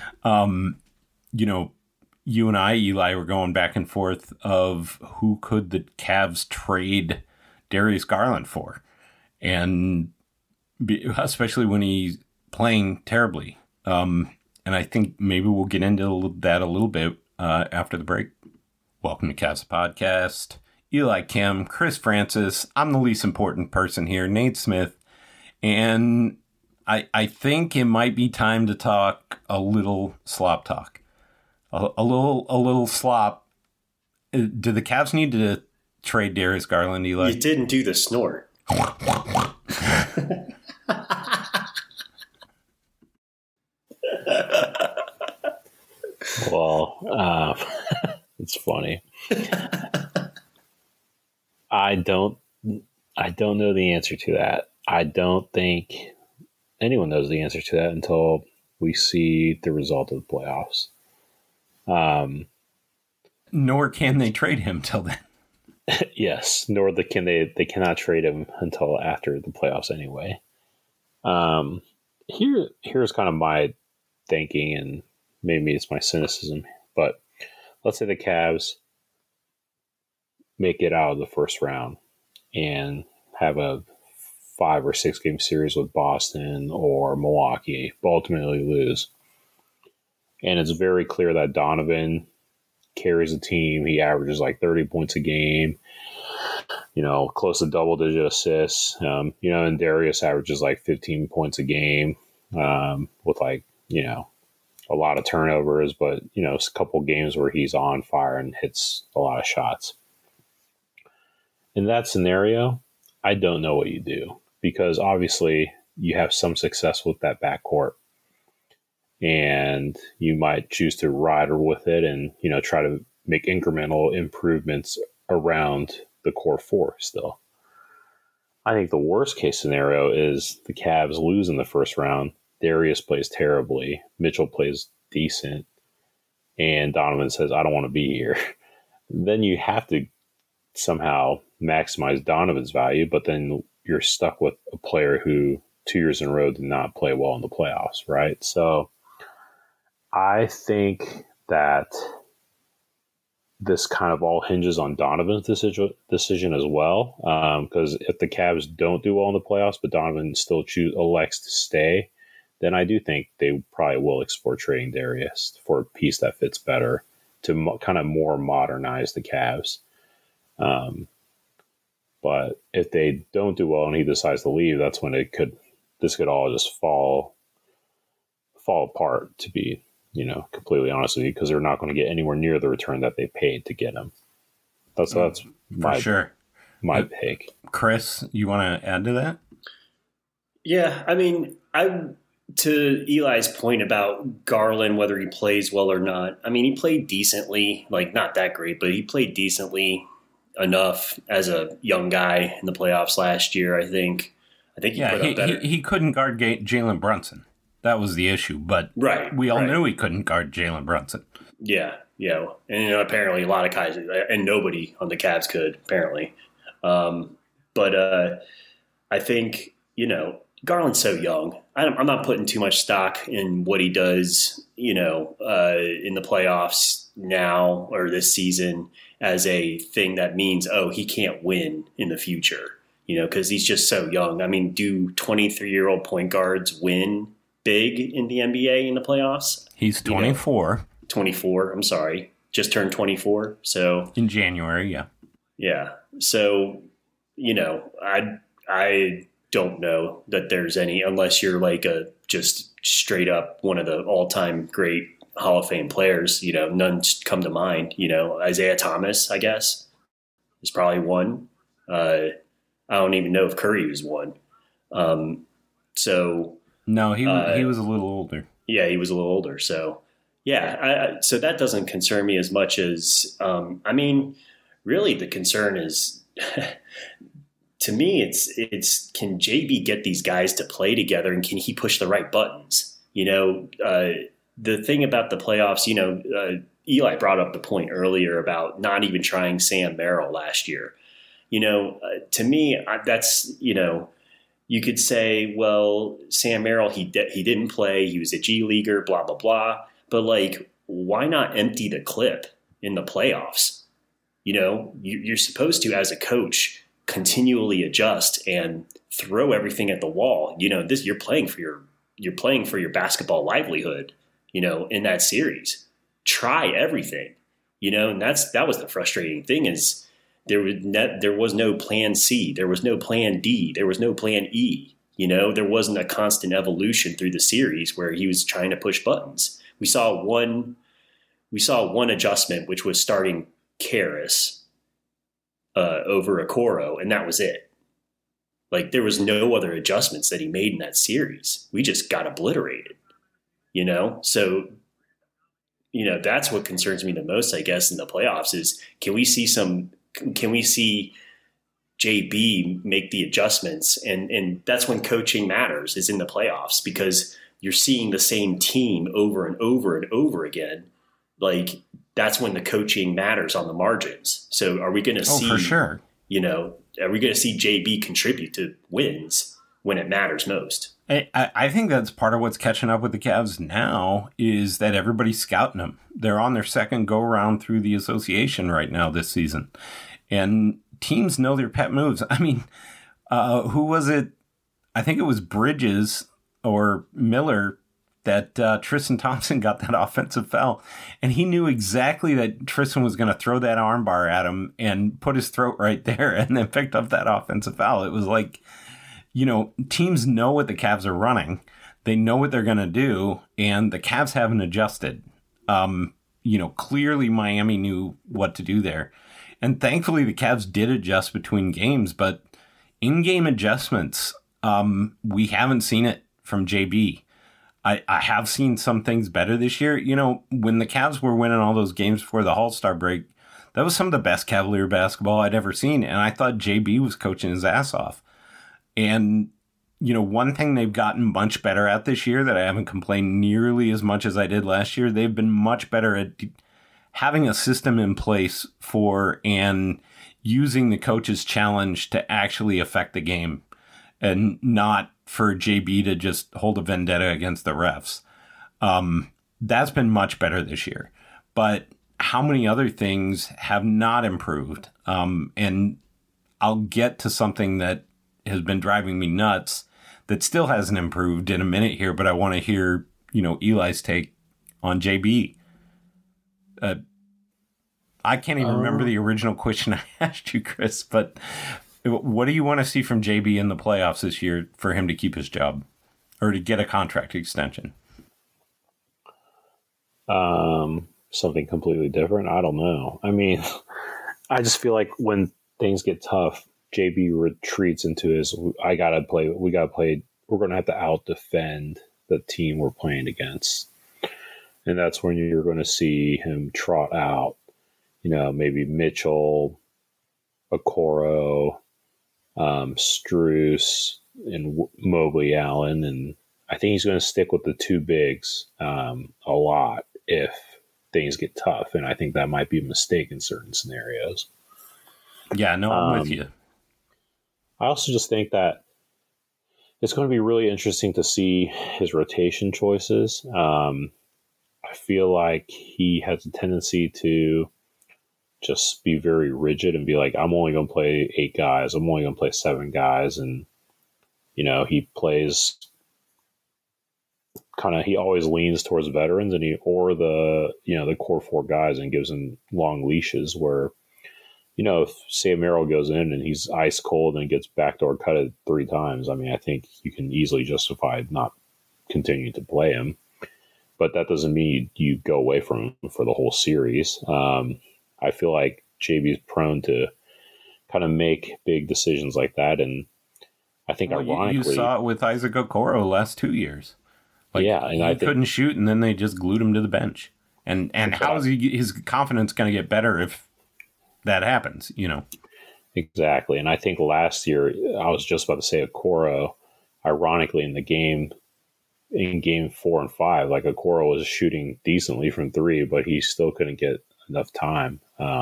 You and I, Eli, were going back and forth of who could the Cavs trade Darius Garland for, and especially when he's playing terribly. And I think maybe we'll get into that a little bit after the break. Welcome to Cavs Podcast. Eli Kim, Chris Francis. I'm the least important person here, Nate Smith. And I think it might be time to talk a little slop talk. A little slop. Do the Cavs need to trade Darius Garland, Eli? You didn't do the snort. Well, it's funny. I don't know the answer to that. I don't think anyone knows the answer to that until we see the result of the playoffs. Nor can they trade him till then. Yes, nor can they cannot trade him until after the playoffs anyway. Here's kind of my thinking, and maybe it's my cynicism, but let's say the Cavs make it out of the first round and have a 5 or 6 game series with Boston or Milwaukee, but ultimately lose. And it's very clear that Donovan carries the team. He averages like 30 points a game, close to double-digit assists. And Darius averages like 15 points a game with a lot of turnovers, but, a couple games where he's on fire and hits a lot of shots. In that scenario, I don't know what you do, because obviously you have some success with that backcourt. And you might choose to ride with it and, try to make incremental improvements around the core 4 still. I think the worst case scenario is the Cavs lose in the first round. Darius plays terribly. Mitchell plays decent. And Donovan says, I don't want to be here. Then you have to somehow maximize Donovan's value, but then you're stuck with a player who 2 years in a row did not play well in the playoffs, right? So I think that this kind of all hinges on Donovan's decision as well. Because if the Cavs don't do well in the playoffs, but Donovan still elects to stay, then I do think they probably will explore trading Darius for a piece that fits better to kind of more modernize the Cavs. But if they don't do well and he decides to leave, that's when this could all just fall apart, to be, completely honest with you, because they're not going to get anywhere near the return that they paid to get him. That's my pick. Chris, you want to add to that? Yeah, I mean, to Eli's point about Garland, whether he plays well or not, I mean, he played decently, like not that great, but he played decently enough as a young guy in the playoffs last year. I think he put up better. He couldn't guard Jalen Brunson. That was the issue, but we all knew he couldn't guard Jalen Brunson. Yeah, and apparently a lot of guys and nobody on the Cavs could apparently. But I think Garland's so young. I'm not putting too much stock in what he does, in the playoffs now or this season as a thing that means, he can't win in the future, because he's just so young. I mean, do 23-year-old point guards win big in the NBA in the playoffs? He's 24. 24, I'm sorry. Just turned 24. So in January, yeah. Yeah. So, I don't know that there's any, unless you're like just straight up one of the all-time great Hall of Fame players, none come to mind. Isaiah Thomas, I guess, is probably one. I don't even know if Curry was one. No, he was a little older. Yeah, he was a little older. So, yeah, so that doesn't concern me as much as, really the concern is, to me, it's can JB get these guys to play together and can he push the right buttons? The thing about the playoffs, Eli brought up the point earlier about not even trying Sam Merrill last year. To me, that's, you could say, well, Sam Merrill, he didn't play. He was a G leaguer, blah, blah, blah. But like, why not empty the clip in the playoffs? You're supposed to, as a coach, continually adjust and throw everything at the wall. You're playing for your basketball livelihood, in that series. Try everything, and that was the frustrating thing is there was no plan C, there was no plan D, there was no plan E. There wasn't a constant evolution through the series where he was trying to push buttons. We saw one adjustment, which was starting Karras over Okoro, and that was it. Like, there was no other adjustments that he made in that series. We just got obliterated, So, that's what concerns me the most, I guess, in the playoffs is can we see JB make the adjustments? And that's when coaching matters, is in the playoffs, because you're seeing the same team over and over and over again. Like, that's when the coaching matters on the margins. So are we going to see, for sure, are we going to see JB contribute to wins when it matters most? I think that's part of what's catching up with the Cavs now is that everybody's scouting them. They're on their second go around through the association right now this season. And teams know their pet moves. I mean, who was it? I think it was Bridges or Miller that Tristan Thompson got that offensive foul. And he knew exactly that Tristan was going to throw that armbar at him and put his throat right there and then picked up that offensive foul. It was like, teams know what the Cavs are running. They know what they're going to do. And the Cavs haven't adjusted. Clearly Miami knew what to do there. And thankfully the Cavs did adjust between games. But in-game adjustments, we haven't seen it from JB. I have seen some things better this year. When the Cavs were winning all those games before the All-Star break, that was some of the best Cavalier basketball I'd ever seen. And I thought JB was coaching his ass off. And, one thing they've gotten much better at this year that I haven't complained nearly as much as I did last year, they've been much better at having a system in place for and using the coach's challenge to actually affect the game and not for JB to just hold a vendetta against the refs. That's been much better this year. But how many other things have not improved. And I'll get to something that has been driving me nuts that still hasn't improved in a minute here, but I want to hear, Eli's take on JB. I can't even remember the original question I asked you, Chris, but what do you want to see from JB in the playoffs this year for him to keep his job or to get a contract extension? Something completely different. I don't know. I mean, I just feel like when things get tough, JB retreats into his, we got to play, we're going to have to out defend the team we're playing against. And that's when you're going to see him trot out, maybe Mitchell, Okoro, Strus, and Mobley Allen. And I think he's going to stick with the two bigs a lot if things get tough. And I think that might be a mistake in certain scenarios. Yeah, no, I'm with you. I also just think that it's going to be really interesting to see his rotation choices. I feel like he has a tendency to just be very rigid and be like, I'm only going to play 8 guys. I'm only going to play 7 guys. And, he plays he always leans towards veterans and the core 4 guys and gives them long leashes where, if Sam Merrill goes in and he's ice cold and gets backdoor cutted 3 times, I mean, I think you can easily justify not continuing to play him. But that doesn't mean you go away from him for the whole series. I feel like JB is prone to kind of make big decisions like that. And I think ironically... You saw it with Isaac Okoro last 2 years. And he couldn't shoot, and then they just glued him to the bench. And how is his confidence going to get better if that happens, Exactly. And I think last year, I was just about to say Okoro, ironically, in game 4 and 5, Okoro was shooting decently from 3, but he still couldn't get enough time,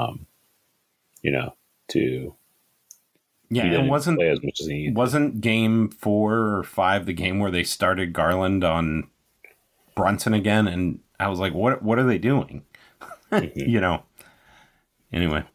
to and play as much as he needed. Wasn't game 4 or 5 the game where they started Garland on Brunson again? And I was like, what are they doing? Anyway,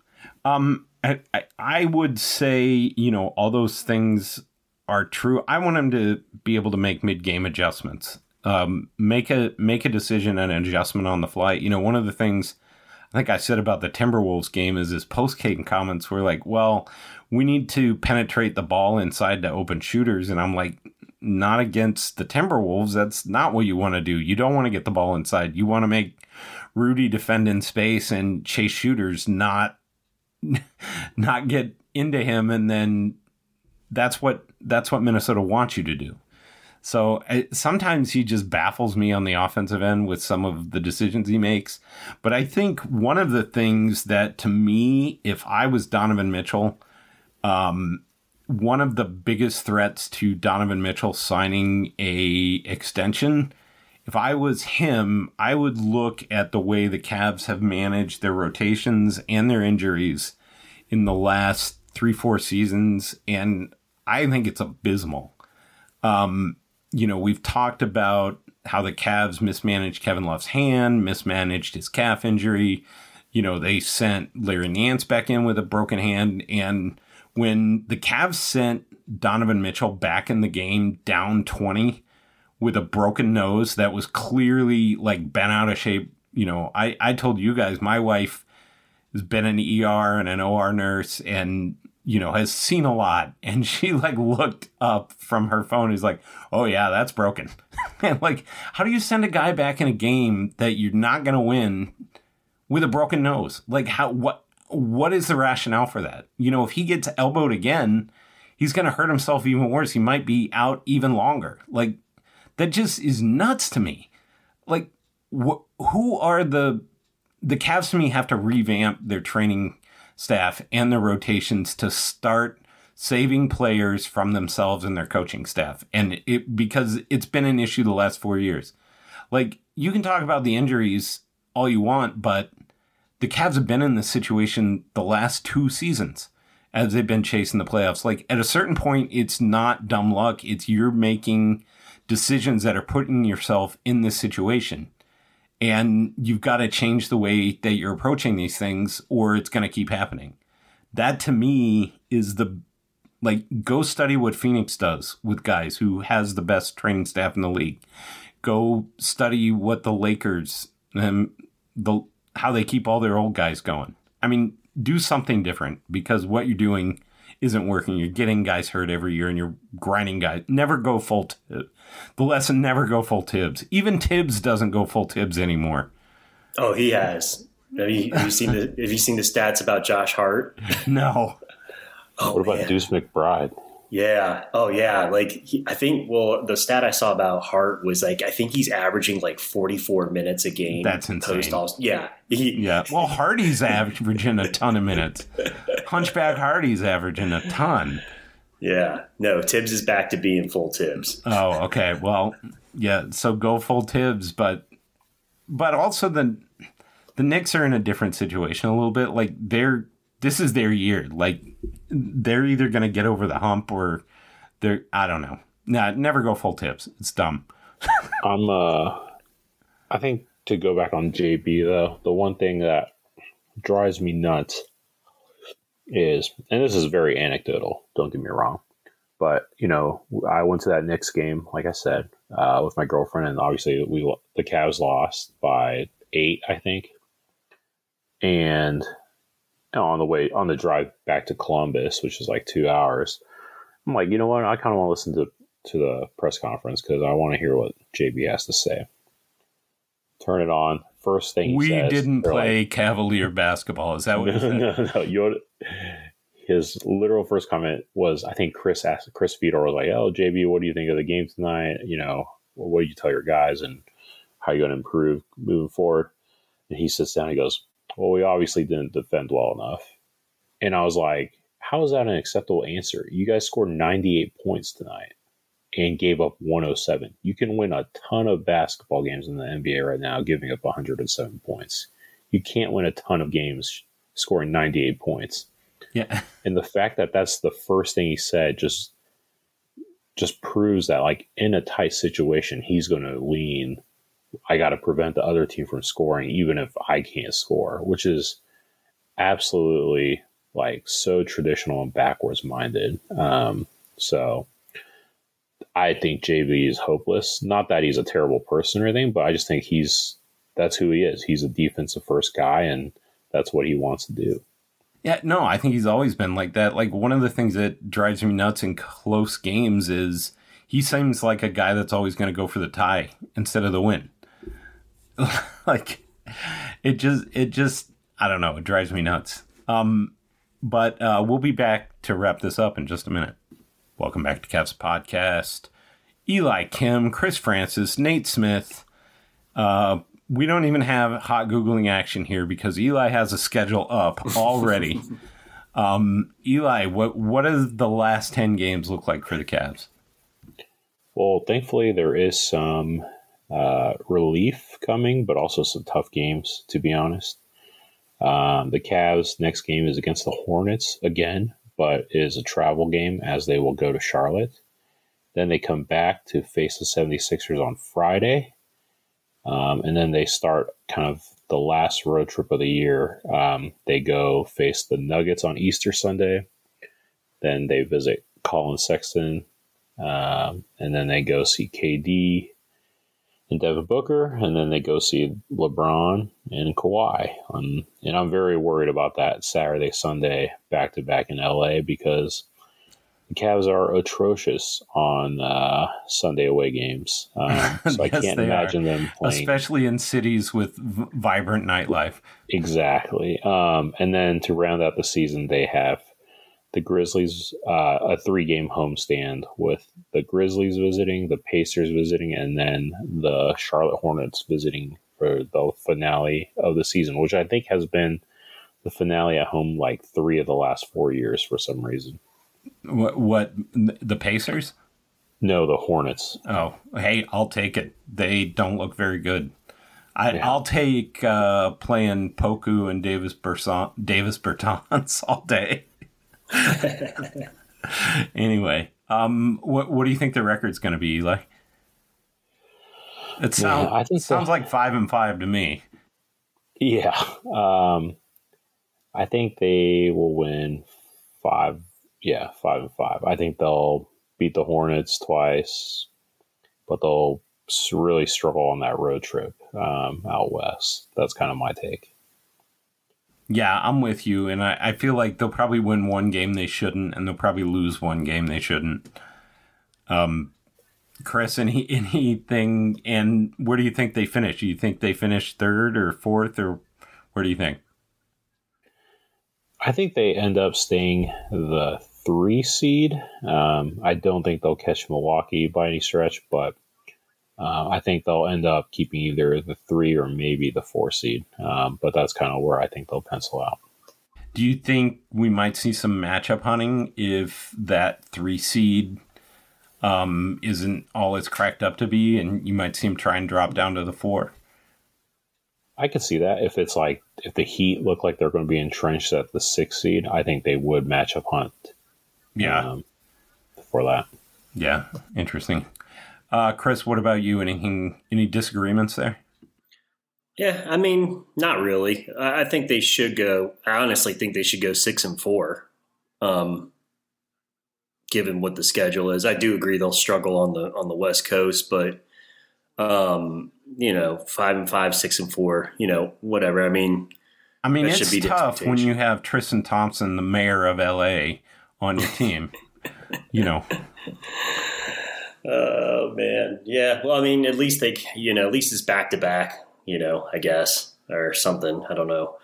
I would say, all those things are true. I want him to be able to make mid-game adjustments, make a decision and an adjustment on the fly. One of the things I think I said about the Timberwolves game is his post-game comments were like, well, we need to penetrate the ball inside to open shooters. And I'm like, not against the Timberwolves. That's not what you want to do. You don't want to get the ball inside. You want to make Rudy defend in space and chase shooters, not get into him. And then that's what Minnesota wants you to do. So sometimes he just baffles me on the offensive end with some of the decisions he makes. But I think one of the things that, to me, if I was Donovan Mitchell, one of the biggest threats to Donovan Mitchell signing a extension, if I was him, I would look at the way the Cavs have managed their rotations and their injuries in the last 3-4 seasons, and I think it's abysmal. We've talked about how the Cavs mismanaged Kevin Love's hand, mismanaged his calf injury. They sent Larry Nance back in with a broken hand. And when the Cavs sent Donovan Mitchell back in the game down 20 with a broken nose that was clearly bent out of shape, I told you guys, my wife has been an ER and an OR nurse and has seen a lot. And she looked up from her phone. Is like, oh yeah, that's broken. And how do you send a guy back in a game that you're not going to win with a broken nose? What is the rationale for that? If he gets elbowed again, he's going to hurt himself even worse. He might be out even longer. That just is nuts to me. Who are the Cavs to me have to revamp their training staff and their rotations to start saving players from themselves and their coaching staff. And because it's been an issue the last 4 years. You can talk about the injuries all you want, but the Cavs have been in this situation the last 2 seasons as they've been chasing the playoffs. At a certain point, it's not dumb luck. It's you're making decisions that are putting yourself in this situation. And you've got to change the way that you're approaching these things, or it's going to keep happening. That to me is go study what Phoenix does with guys who has the best training staff in the league. Go study what the Lakers how they keep all their old guys going. I mean, do something different, because what you're doing isn't working. You're getting guys hurt every year and you're grinding guys. Never go full Tibbs. The lesson, never go full Tibbs. Even Tibbs doesn't go full Tibbs anymore. Oh, he has. Have you seen the stats about Josh Hart? No. What about Deuce McBride? Yeah. Oh, yeah. The stat I saw about Hart was I think he's averaging 44 minutes a game. That's insane. Yeah. Yeah. Well, Hardy's averaging a ton of minutes. Hunchback Hardy's averaging a ton. Yeah. No, Tibbs is back to being full Tibbs. Oh, okay. Well, yeah. So go full Tibbs, but also the Knicks are in a different situation a little bit. This is their year. They're either going to get over the hump or I don't know. Nah, never go full Tibbs. It's dumb. I think to go back on JB though, the one thing that drives me nuts is, and this is very anecdotal, don't get me wrong, but I went to that Knicks game, like I said, with my girlfriend, and obviously the Cavs lost by 8, I think. And on the drive back to Columbus, which is 2 hours, I'm like, you know what? I kind of want to listen to the press conference because I want to hear what JB has to say. Turn it on. First thing he says, didn't play Cavalier basketball. Is that what he said? No. His literal first comment was, I think Chris Fedor was like, "Oh, JB, what do you think of the game tonight? What do you tell your guys and how you going to improve moving forward?" And he sits down and he goes, "Well, we obviously didn't defend well enough." And I was like, how is that an acceptable answer? You guys scored 98 points tonight and gave up 107. You can win a ton of basketball games in the NBA right now giving up 107 points. You can't win a ton of games scoring 98 points. Yeah. And the fact that that's the first thing he said just proves that, in a tight situation, he's going to lean, I got to prevent the other team from scoring, even if I can't score, which is absolutely so traditional and backwards minded. So I think JB is hopeless. Not that he's a terrible person or anything, but I just think that's who he is. He's a defensive first guy, and that's what he wants to do. Yeah, no, I think he's always been like that. One of the things that drives me nuts in close games is he seems like a guy that's always going to go for the tie instead of the win. It just, I don't know. It drives me nuts. But we'll be back to wrap this up in just a minute. Welcome back to Cavs Podcast. Eli Kim, Chris Francis, Nate Smith. We don't even have hot Googling action here because Eli has a schedule up already. Eli, what does the last 10 games look like for the Cavs? Well, thankfully there is some relief coming, but also some tough games, to be honest. The Cavs' next game is against the Hornets again, but is a travel game as they will go to Charlotte. Then they come back to face the 76ers on Friday. And then they start kind of the last road trip of the year. They go face the Nuggets on Easter Sunday. Then they visit Colin Sexton. And then they go see KD and Devin Booker, and then they go see LeBron and Kawhi. And I'm very worried about that Saturday, Sunday, back-to-back in LA because the Cavs are atrocious on Sunday away games. So yes, I can't imagine them playing. Especially in cities with vibrant nightlife. Exactly. And then to round out the season, they have the Grizzlies, a 3-game homestand with the Grizzlies visiting, the Pacers visiting, and then the Charlotte Hornets visiting for the finale of the season, which I think has been the finale at home 3 of the last 4 years for some reason. What the Pacers? No, the Hornets. Oh, hey, I'll take it. They don't look very good. I'll take playing Poku and Davis Bertans all day. Anyway, what do you think the record's going to be, Eli? It sounds like 5-5 to me. Yeah. I think they will win 5. Yeah, 5-5. I think they'll beat the Hornets twice, but they'll really struggle on that road trip out west. That's kind of my take. Yeah, I'm with you, and I feel like they'll probably win one game they shouldn't, and they'll probably lose one game they shouldn't. Chris, anything, and where do you think they finish? Do you think they finish third or fourth, or where do you think? I think they end up staying the 3 seed. I don't think they'll catch Milwaukee by any stretch, but I think they'll end up keeping either the 3 or maybe the 4 seed. But that's kind of where I think they'll pencil out. Do you think we might see some matchup hunting if that 3 seed isn't all it's cracked up to be, and you might see them try and drop down to the 4? I could see that. If the Heat look like they're going to be entrenched at the 6 seed, I think they would matchup hunt. Yeah. For that. Yeah. Interesting. Chris, what about you? Any disagreements there? Yeah, I mean, not really. I think they should go. I honestly think they should go 6-4. Given what the schedule is, I do agree they'll struggle on the West Coast, but 5-5, 6-4, whatever. I mean, it's tough when you have Tristan Thompson, the mayor of LA, on your team. Oh man, yeah. Well, I mean, at least at least it's back to back. I guess, or something. I don't know.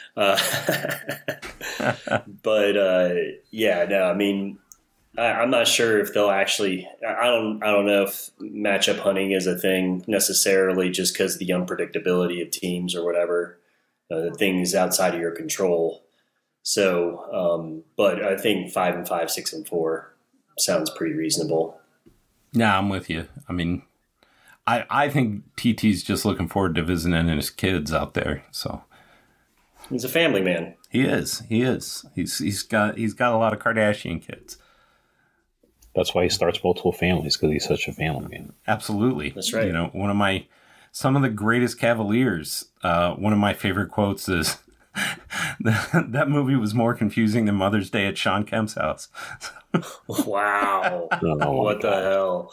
But yeah, no. I mean, I'm not sure if they'll actually. I don't know if matchup hunting is a thing necessarily, just because of the unpredictability of teams or whatever, things outside of your control. So, but I think 5-5, 6-4 sounds pretty reasonable. Yeah, I'm with you. I mean, I think TT's just looking forward to visiting his kids out there. So he's a family man. He is. He's got a lot of Kardashian kids. That's why he starts multiple families, because he's such a family man. Absolutely. That's right. Some of the greatest Cavaliers. One of my favorite quotes is, that movie was more confusing than Mother's Day at Sean Kemp's house. Wow. What the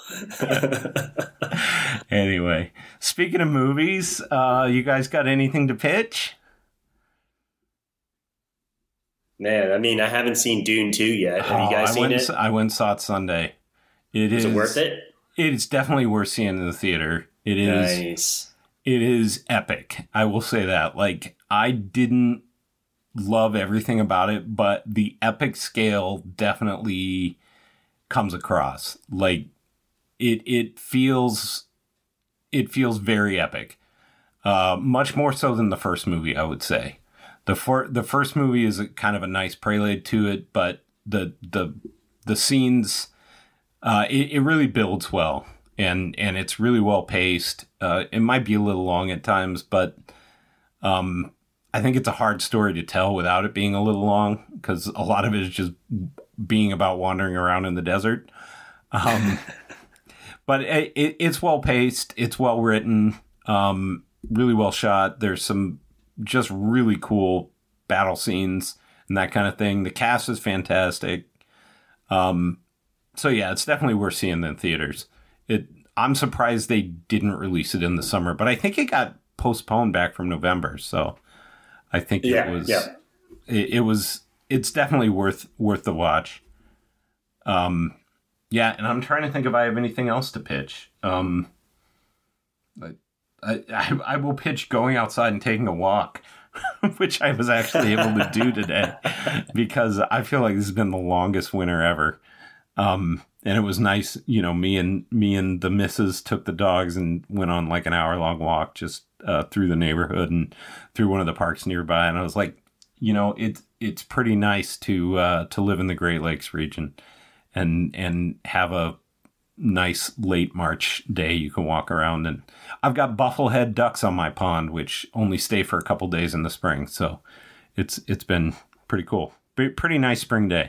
hell? Anyway, speaking of movies, you guys got anything to pitch? Man, I mean, I haven't seen Dune 2 yet. Have you guys seen it? I went and saw it Sunday. Is it worth it? It's definitely worth seeing in the theater. It is. Nice. It is epic. I will say that. Like, I didn't love everything about it, but the epic scale definitely comes across. Like, it feels very epic. Much more so than the first movie, I would say. The first movie is kind of a nice prelude to it, but the scenes, it really builds well. And it's really well paced. It might be a little long at times, but I think it's a hard story to tell without it being a little long, because a lot of it is just being about wandering around in the desert. But it's well paced. It's well written. Really well shot. There's some just really cool battle scenes and that kind of thing. The cast is fantastic. So yeah, it's definitely worth seeing in theaters. I'm surprised they didn't release it in the summer, but I think it got postponed back from November. So I think it's definitely worth the watch. Yeah. And I'm trying to think if I have anything else to pitch. I will pitch going outside and taking a walk, which I was actually able to do today because I feel like this has been the longest winter ever. And it was nice, me and the missus took the dogs and went on like an hour-long walk just through the neighborhood and through one of the parks nearby. And I was like, it's pretty nice to live in the Great Lakes region and have a nice late March day you can walk around. And I've got bufflehead ducks on my pond, which only stay for a couple days in the spring. So it's been pretty cool. Pretty nice spring day.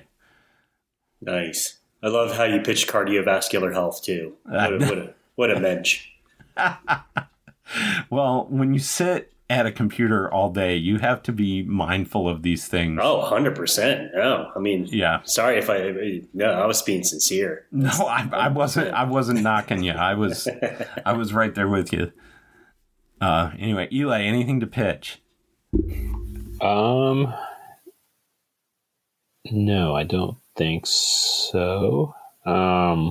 Nice. I love how you pitch cardiovascular health too. What a mensch. Well, when you sit at a computer all day, you have to be mindful of these things. Oh, 100%. No, I mean, yeah. Sorry if I was being sincere. No, I wasn't knocking you. I was right there with you. Anyway, Eli, anything to pitch? No, I don't think so. I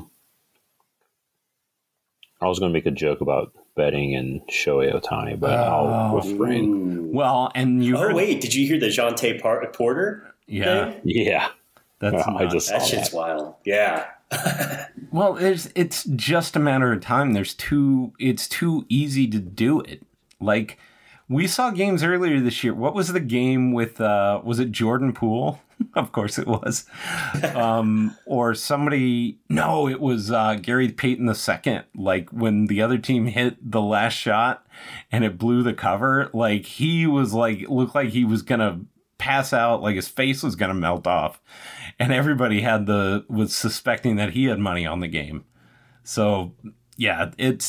was going to make a joke about betting and Shohei Ohtani, but I'll refrain. Well, and you. Wait, did you hear the Jonte Porter? Yeah, thing? Yeah. That shit's wild. Yeah. Well, it's just a matter of time. It's too easy to do it. Like, we saw games earlier this year. What was the game with? Was it Jordan Poole? Of course it was. Or somebody. No, it was Gary Payton II. Like, when the other team hit the last shot and it blew the cover, like, he was like, looked like he was gonna pass out, like his face was gonna melt off, and everybody was suspecting that he had money on the game. So yeah, it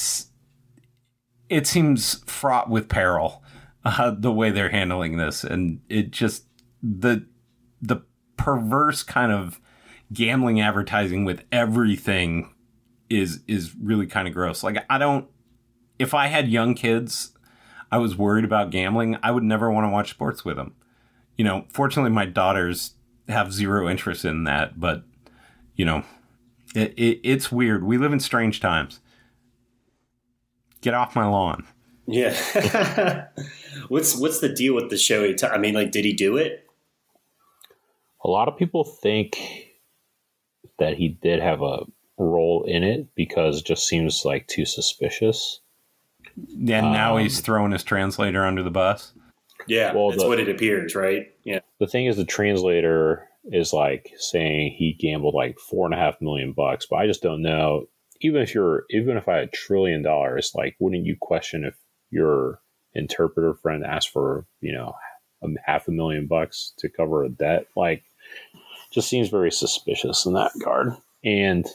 seems fraught with peril, the way they're handling this, and it just the perverse kind of gambling advertising with everything is really kind of gross. Like, if I had young kids, I was worried about gambling, I would never want to watch sports with them. You know, fortunately, my daughters have zero interest in that, but, you know, it's weird. We live in strange times. Get off my lawn. Yeah. What's the deal with the show? I mean, like, did he do it? A lot of people think that he did have a role in it because it just seems like too suspicious. Yeah, now he's throwing his translator under the bus. Yeah, well, that's what it appears, right? Yeah. The thing is, the translator is like saying he gambled like $4.5 million, but I just don't know. Even if I had $1 trillion, like, wouldn't you question if your interpreter friend asked for, $500,000 to cover a debt? Like, just seems very suspicious in that regard. And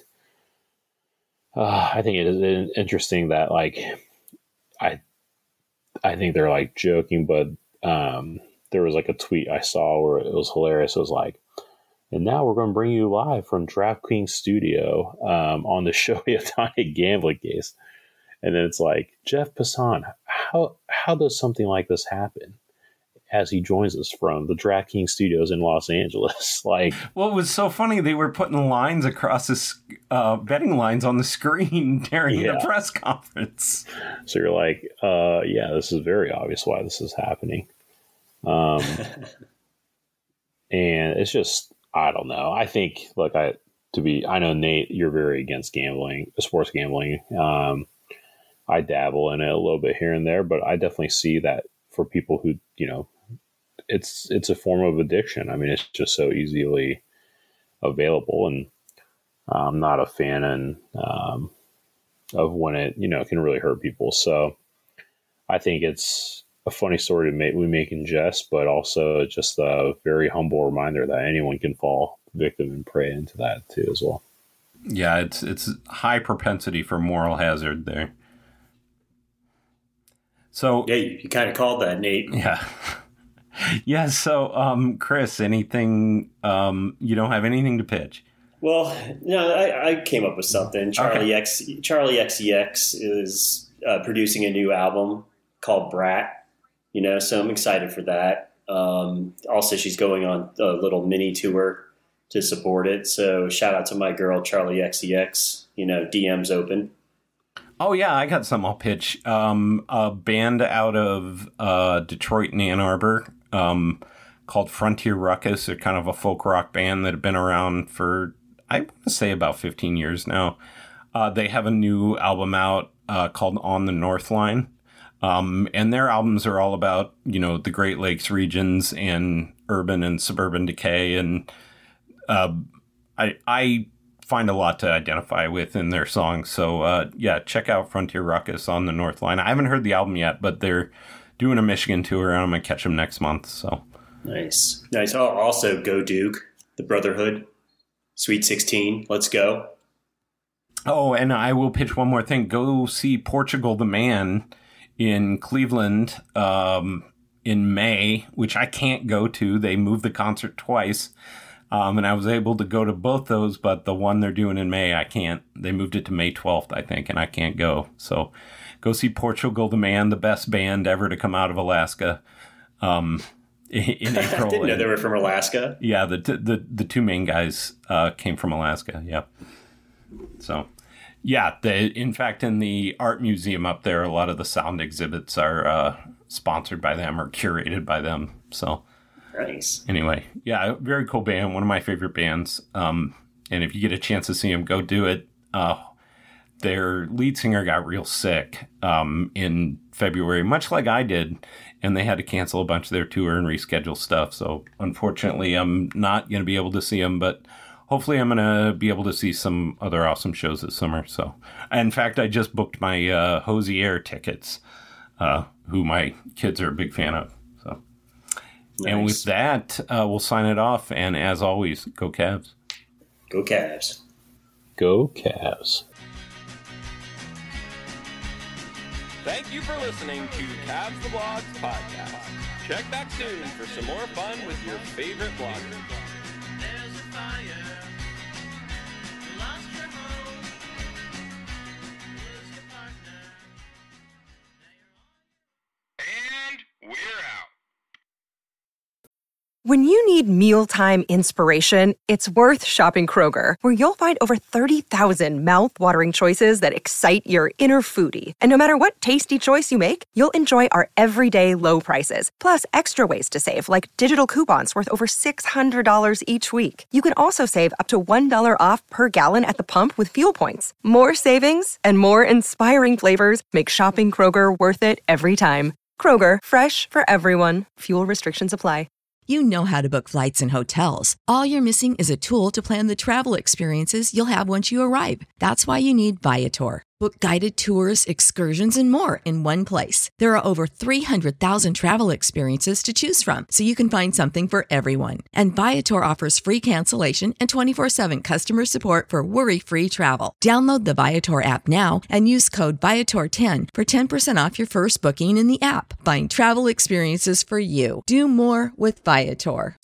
I think it is interesting that, like, I think they're like joking, but there was like a tweet I saw where it was hilarious. It was like, and now we're going to bring you live from DraftKings studio on the Shohei Ohtani gambling case. And then it's like, Jeff Passan, how does something like this happen? As he joins us from the DraftKings studios in Los Angeles. Like, well, it was so funny. They were putting lines across this betting lines on the screen during the press conference. So you're like, this is very obvious why this is happening. And it's just, I don't know. I think, look, I know, Nate, you're very against gambling, sports gambling. I dabble in it a little bit here and there, but I definitely see that for people who, it's a form of addiction. I mean, it's just so easily available, and I'm not a fan of when it, can really hurt people. So I think it's a funny story we make in jest, but also just a very humble reminder that anyone can fall victim and prey into that too as well. Yeah, it's high propensity for moral hazard there. So yeah, you kind of called that, Nate. Yeah. Yeah. So, Chris, anything, you don't have anything to pitch? Well, no, I came up with something. Charlie XCX is producing a new album called Brat, so I'm excited for that. Also, she's going on a little mini tour to support it. So shout out to my girl, Charlie XCX, DM's open. Oh, yeah, I got something I'll pitch. A band out of Detroit and Ann Arbor called Frontier Ruckus. They're kind of a folk rock band that have been around for, I want to say, about 15 years now. They have a new album out called On the North Line. And their albums are all about, the Great Lakes regions and urban and suburban decay. And I find a lot to identify with in their songs. So, check out Frontier Ruckus On the North Line. I haven't heard the album yet, but they're doing a Michigan tour, and I'm going to catch them next month. So Nice. Oh, also, Go Duke, The Brotherhood, Sweet 16, let's go. Oh, and I will pitch one more thing. Go see Portugal the Man in Cleveland in May, which I can't go to. They moved the concert twice, and I was able to go to both those, but the one they're doing in May, I can't. They moved it to May 12th, I think, and I can't go. So go see Portugal the Man, the best band ever to come out of Alaska. In April. I didn't know they were from Alaska. Yeah, the two main guys came from Alaska. Yeah. So, yeah. In fact, in the art museum up there, a lot of the sound exhibits are sponsored by them or curated by them. So, nice. Anyway, yeah, very cool band. One of my favorite bands. And if you get a chance to see them, go do it. Their lead singer got real sick in February, much like I did, and they had to cancel a bunch of their tour and reschedule stuff. So unfortunately, I'm not going to be able to see them, but hopefully I'm going to be able to see some other awesome shows this summer. So, in fact, I just booked my Hosier tickets, who my kids are a big fan of. So, nice. And with that, we'll sign it off. And as always, go Cavs. Go Cavs. Go Cavs. Thank you for listening to Cavs the Blogs podcast. Check back soon for some more fun with your favorite bloggers. There's a fire. You lost your home. Lose your partner. And we're out. When you need mealtime inspiration, it's worth shopping Kroger, where you'll find over 30,000 mouth-watering choices that excite your inner foodie. And no matter what tasty choice you make, you'll enjoy our everyday low prices, plus extra ways to save, like digital coupons worth over $600 each week. You can also save up to $1 off per gallon at the pump with fuel points. More savings and more inspiring flavors make shopping Kroger worth it every time. Kroger, fresh for everyone. Fuel restrictions apply. You know how to book flights and hotels. All you're missing is a tool to plan the travel experiences you'll have once you arrive. That's why you need Viator. Book guided tours, excursions, and more in one place. There are over 300,000 travel experiences to choose from, so you can find something for everyone. And Viator offers free cancellation and 24/7 customer support for worry-free travel. Download the Viator app now and use code Viator10 for 10% off your first booking in the app. Find travel experiences for you. Do more with Viator.